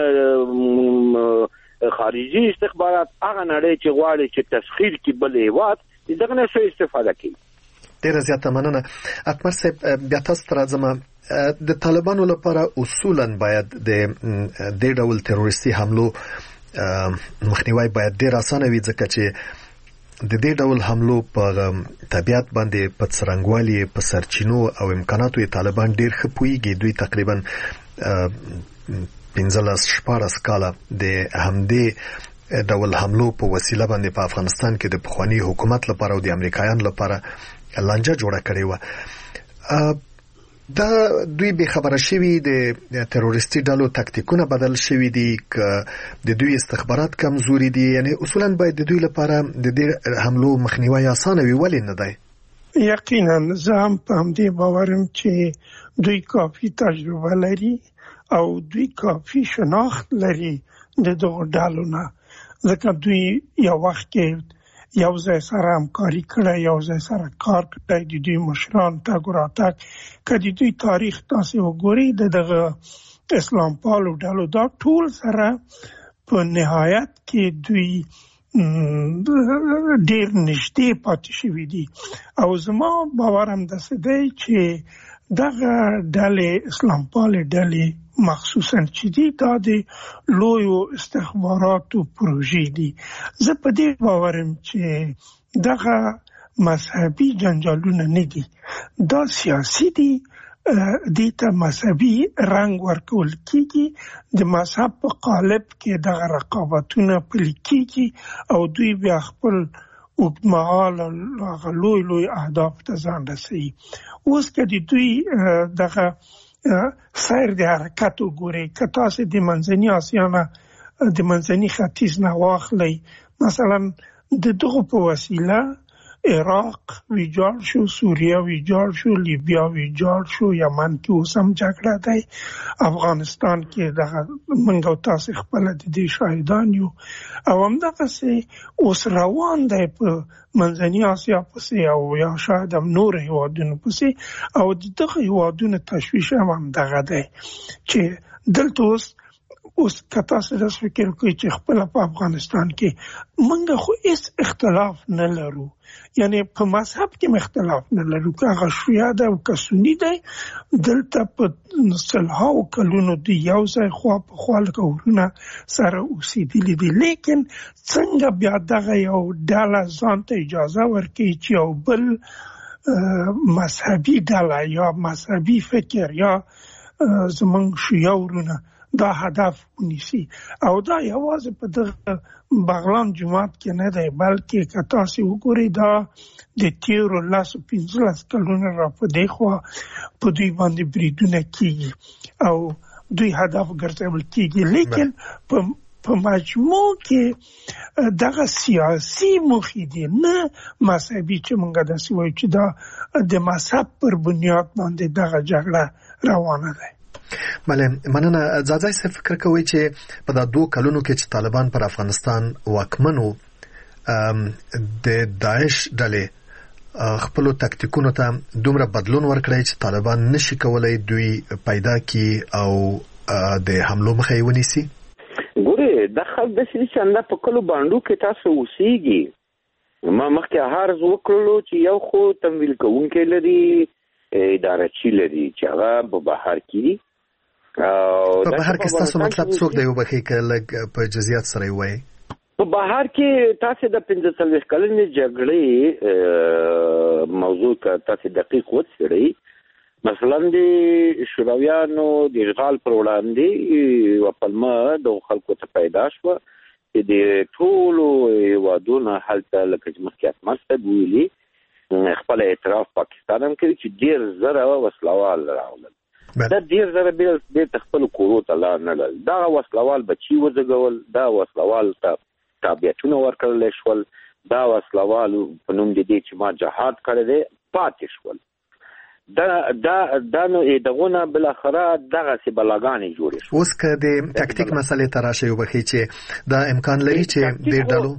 نه خارجي استخبارات هغه نړۍ چې غواړي چې تسخیر کړي بل هېواد دغه نه ښه استفاده کوي. ډېره زیاته مننه. اکمر صاحب، بیا تاسو ته راځم. د طالبانو لپاره اصولا باید د دې ډول تروریستي حملو مخنیوی باید ډېر اسانه وي، ځکه چې د دې ډول حملو په طبیعت باندې په څرنګوالي، په سرچینو او امکاناتو یې طالبان ډېر ښه پوهېږي. دوی تقریبا پنځلس شپاړس کاله د همدې ډول حملو په وسیله باندې په افغانستان کې د پخواني حکومت لپاره او د امریکایانو لپاره لانجه جوړه کړې وه. دا دوی به خبره شوي د تروریستي ډلو تکتیکونه بدل شوي دي که د دوی استخبارات کمزوري دي؟ یعنی اصولا باید د دوی لپاره د دې حملو مخنیوی اسانه وي، ولې نه دی؟ یقینا زه هم په همدې باورم چې دوی کافي تجربه لري او دوی کافي شناخت لري د دغو ډلو نه، ځکه دوی یو وخت کې یو ځای سره همکاري کړی، یو ځای سره کار کړی، د دوی مشران تګ راتګ. که د دوی تاریخ تاسې وګورئ د دغه اسلام پالو ډلو دا ټول سره په نهایت کې دوی ډېر نږدې پاتې شوي دي. او زما باور هم داسې دی چې دغه ډلې اسلام پالې ډلې مخصوصا چې دي دا د لویو استخباراتو پروژې دي. زه په دې باورم چې دغه مذهبي جنجالونه نه دي، دا سیاسي دي. دې ته مذهبي رنګ ورکول کېږي، د مذهب په قالب کې دغه رقابتونه پلي کېږي او دوی بیا خپل اوږدمهاله هغه لوی لوی اهداف ته ځان رسوي. اوس که د دوی دغه سیر د حرکت وګورئ، که تاسې د منځني اسیا نه د منځني ختیځ نه واخلئ، مثلا د دغو په وسیله عراق ویجاړ شو، سوریه ویجاړ شو، لیبیا ویجاړ شو، یمن کې اوس هم جګړه دی، افغانستان کې دغه موږ او تاسې خپله د دې شاهدان یو، او همدغسې اوس روان دی په منځني اسیا پسې او یا شاید هم نور هیوادونو پسې. او د دغه هیوادونو تشویش هم همدغه دی چې دلته اوس اوس که تاسې داسې فکر کوئ چې خپله په افغانستان کې موږ خو هېڅ اختلاف نه لرو، یعنی په مذهب کې هم اختلاف نه لرو، که هغه شیعه ده او که سني دی. دلته په سلهاو کلونو د یو ځای خوا په خوا لکه ورونه سره اوسېدلي دي، لیکن څنګه بیا دغه یو ډله ځان ته اجازه ورکوي چې یو بل مذهبي ډله یا مذهبي فکر یا زموږ شیعه ورونه دا هدف ونیسي. او دا یوازې په دغه بغلان جماعت کې نه دی، بلکې که تاسې وګورئ دا د تېرو لسو پنځلس کلونو را په دې خوا په دوی باندې بریدونه کېږي او دوی هدف ګرځول کېږي. لیکن په په مجموع کې دغه سیاسي موخې دي، نه مذهبي چې موږ داسې وایو چې دا د مذهب پر بنیاد باندې دغه جګړه روانه ده. بله، مننه. ځاځی صاحب، فکر کوئ چې په دا دوه کلونو کې چې طالبان پر افغانستان واکمن وو، د داعش ډلې خپلو تکتیکونو ته دومره بدلون ورکړی چې طالبان نشي کولی دوی پیدا کړي او د حملو مخه یې ونیسي؟ ګورې دا خلک داسې دي چې همدا په کلو بانډو کې تاسو اوسېږي. ما مخکې عرض وکړلو چې یو خو تمویل کوونکی لري، ادارچي لري چې هغه په بهر کې په بهر کې ستاسو مطلب څوک دی؟ وبخښئ که لږ په جزئیات سره یې ووایئ. په بهر کې تاسو د پنځه څلوېښت کلنې جګړې موضوع که تاسو دقیق وڅېړئ، مثلا د شورویانو د اشغال پر وړاندې یوه پلمه دغو خلکو ته پیدا شوه چې د ټولو هېوادونو هلته لکه چې مخکې اتمر صاحب ویلي خپل اعتراف پاکستان هم کوي چې ډېر زره وسلوال راغلل. دا ډېر زره بېرته خپلو کورو ته لاړ نه لرل. دغه وسلوال بچي وزېږول، دا وسلوال ته تابعیتونه ورکړلی شول، دا وسلوال په نوم د دې چې ما جهاد کړی دی پاتې شول. دا دا دا نو دغونه بالاخره دغسې بلاګانې جوړې شوې. اوس که د تکتیک مسلې ته راشئ وبښئ چې دا امکان لري چې ډېر ډلو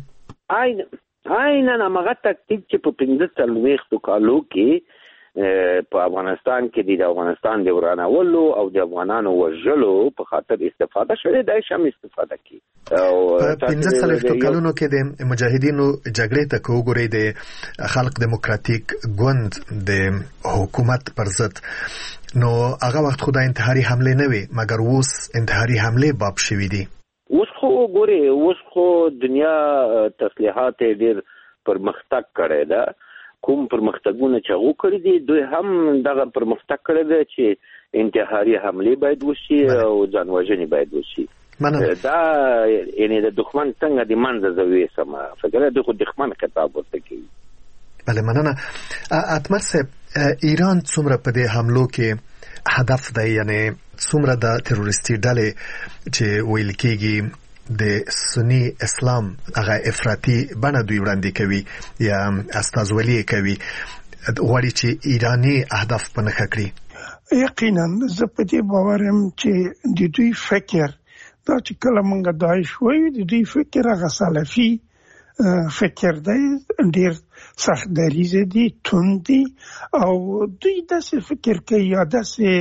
عیناً همغه تکتیک چې په پنځه څلوېښتو کالو کې په افغانستان کې د افغانستان د ورانولو او د افغانانو وژلو په خاطر استفاده شوې، دا یې هم استفاده کوي. په پنځه څلوېښتو کلونو کې د مجاهدینو جګړې ته که وګورئ د خلق دیموکراتیک ګوند د حکومت پر ضد، نو هغه وخت خو دا انتحاري حملې نه وې، مګر اوس انتحاري حملې باب شوي دي. اوس خو ګورئ، اوس خو دنیا تسلیحات ډېر پرمختګ کړی ده. کوم پرمختګونه چې هغو کړي دي دوی هم دغه پرمختګ کړی دی چې انتحاري حملې باید وشي او ځانوژنې باید وشي. دا یعنې د دښمن څنګه د منځه زه ویسمه فکر دی خو دښمن خطاب ورته کوي. بله مننه. اتمر صاحب، ایران څومره په دې حملو کې هدف دی، یعنې څومره د تروریستي ډلې چې ویل کېږي د سنی اسلام هغه افراطي بڼه دوی وړاندې کوي یا استازولي کوي، غواړي چې ایراني اهداف په نښه کړي؟ یقینا زه په دې باور یم چې د دوی فکر دا چې کله موږ داعش وایو، د دوی فکر هغه سلفي فکر دی، ډېر سخت دریځه دي، توند دي، او دوی داسې فکر کوي یا داسې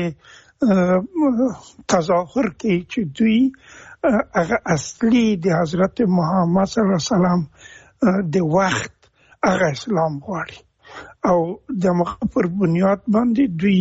تظاهر کوي چې دوی هغه اصلي د حضرت محمد صلی الله علیه وسلم د وخت هغه اسلام غواړي، او د مخ پر بنیاد باندې دوی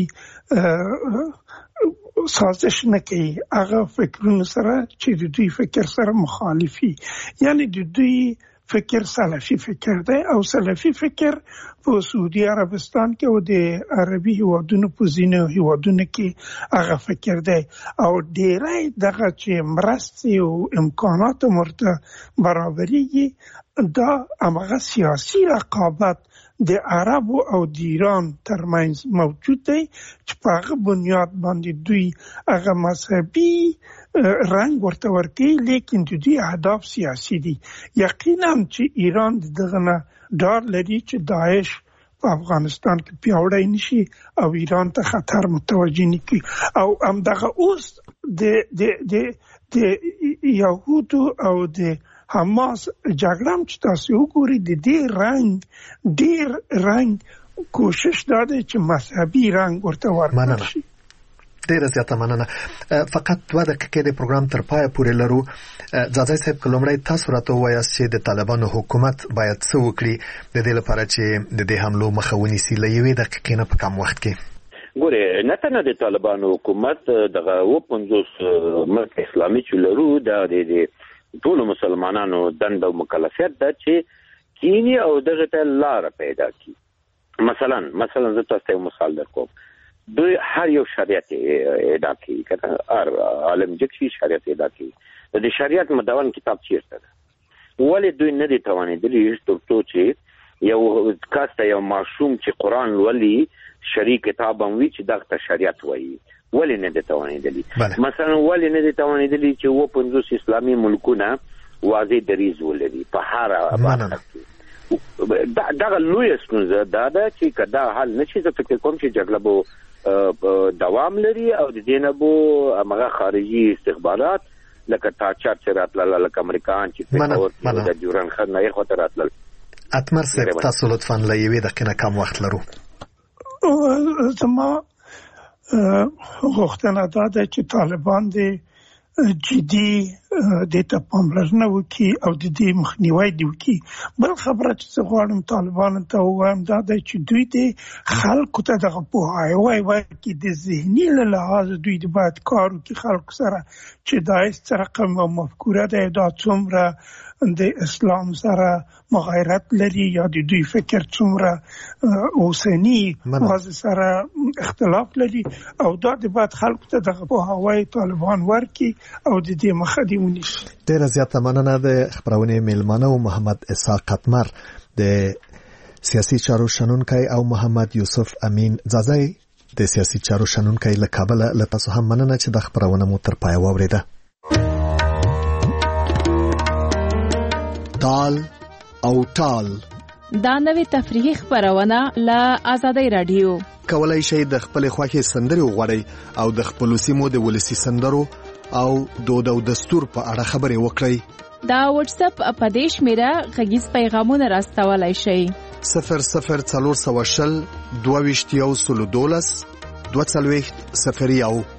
سازش نه کوي هغه فکرونو سره چې د دوی فکر سره مخالفي. یعنی د دوی فکر سلفي فکر دی، او سلفي فکر په سعودي عربستان کې او د عربي هیوادونو په ځینو هیوادونو کې هغه فکر دی، او ډېری دغه چې مرستې او امکانات ورته برابرېږي دا همغه سیاسي رقابت د عربو او د ایران ترمنځ موجود دی چې په هغه بنیاد باندې دوی هغه مذهبي رنګ ورته ورکوي، لیکن د دوی اهداف سیاسي دي. یقینا چې ایران دغه نه ډار لري چې داعش په افغانستان کې پیاوړی نشي او ایران ته خطر متوجه نه کړي، او همدغه اوس د د د د یهودو او د حماس جګړه چې تاسو وګورئ د دې رنګ ډېر رنګ کوشش دا دی چې مذهبي رنګ ورته ورکړل شي. ډېره زیاته مننه. فقط دوه دقیقې د پروګرام تر پایه پورې لرو. ځاځی صاحب، که لومړی تاسو راته ووایاست چې د طالبانو حکومت باید څه وکړي د دې لپاره چې د دې حملو مخه ونیسي له یوې دقیقې نه په کم وخت کې؟ ګورې، نه تنه د طالبانو حکومت دغه اووه پنځوس ملک اسلامي چې لرو دا د ټولو مسلمانانو دنده او مکلفیت ده چې کینی او دغه ته لاره پیدا کړي. مثلا مثلا زه تاسو ته مثال درکوم، دوی هر یو شریعت ادا کوي، کنه هر عالم جکشي شریعت ادا کوي. د شریعت مدون کتاب چیرته ده؟ ولې دوی نه دي توانېدلي ترڅو چې یو کس ته یو معصوم چې قرآن ولي شریع کتاب هم وي چې دغه ته شریعت وایي، ولې نه دي توانېدلي؟ مثلا ولې نه دي توانېدلي چې اووه پنځوس اسلامي ملکونه واضح دریځ ولري په هر برخه کې؟ دغه لویه ستونزه دا ده چې که دا حل نه شي، زه فکر کوم چې جګړه به دوام لري او د دې نه به همغه خارجي استخبارات لکه تاچار چې راتلل، لکه امریکایان چې پېښور کې د ډیورنډ خط نه یې خواته راتلل. اتمر صاحب، تاسو لطفا له یوې دقیقې نه کم وخت لرو. زما غوښتنه دا ده چې طالبان دې جدي دې ته پاملرنه وکړي او د دې مخنیوی دې وکړي. بل خبره چې زه غواړم طالبانو ته ووایم دا ده چې دوی دې خلکو ته دغه پوهاوی ورکړي، د ذهني له لحاظه دوی دې باید کار وکړي خلکو سره چې دا هیڅ رقم مفکوره ده دا څومره د اسلام سره مغایرت لري یا د دوی فکر څومره اوسنی واز سره اختلاف لري او دا د بعد خلکو ته د هوای طالبان ورکی او د دې مخه دی ونیسي. ډیره زیاته مننه د خبرونه میلمانه او محمد اسحاق قطمر د سیاسي چارو شنونکي او محمد یوسف امین زازای د سیاسي چارو شنونکي له کابل له تاسو هم مننه چې د خبرونه مو تر پای واوریده. تال او تال دا نوې تفریحي خبرونه له آزادۍ رادیو. کولای شئ د خپل خوښي سندري وغوړئ او د خپل سیمو د ولسی سندرو او دود او دستور په اړه خبرې وکړئ. دا واتس اپ اپدیش میرا غږیز پیغامونه راستولای شئ. صفر صفر څلور سوه شل دوه ویشت یو سلو دولس دوه څلوېښت صفر یو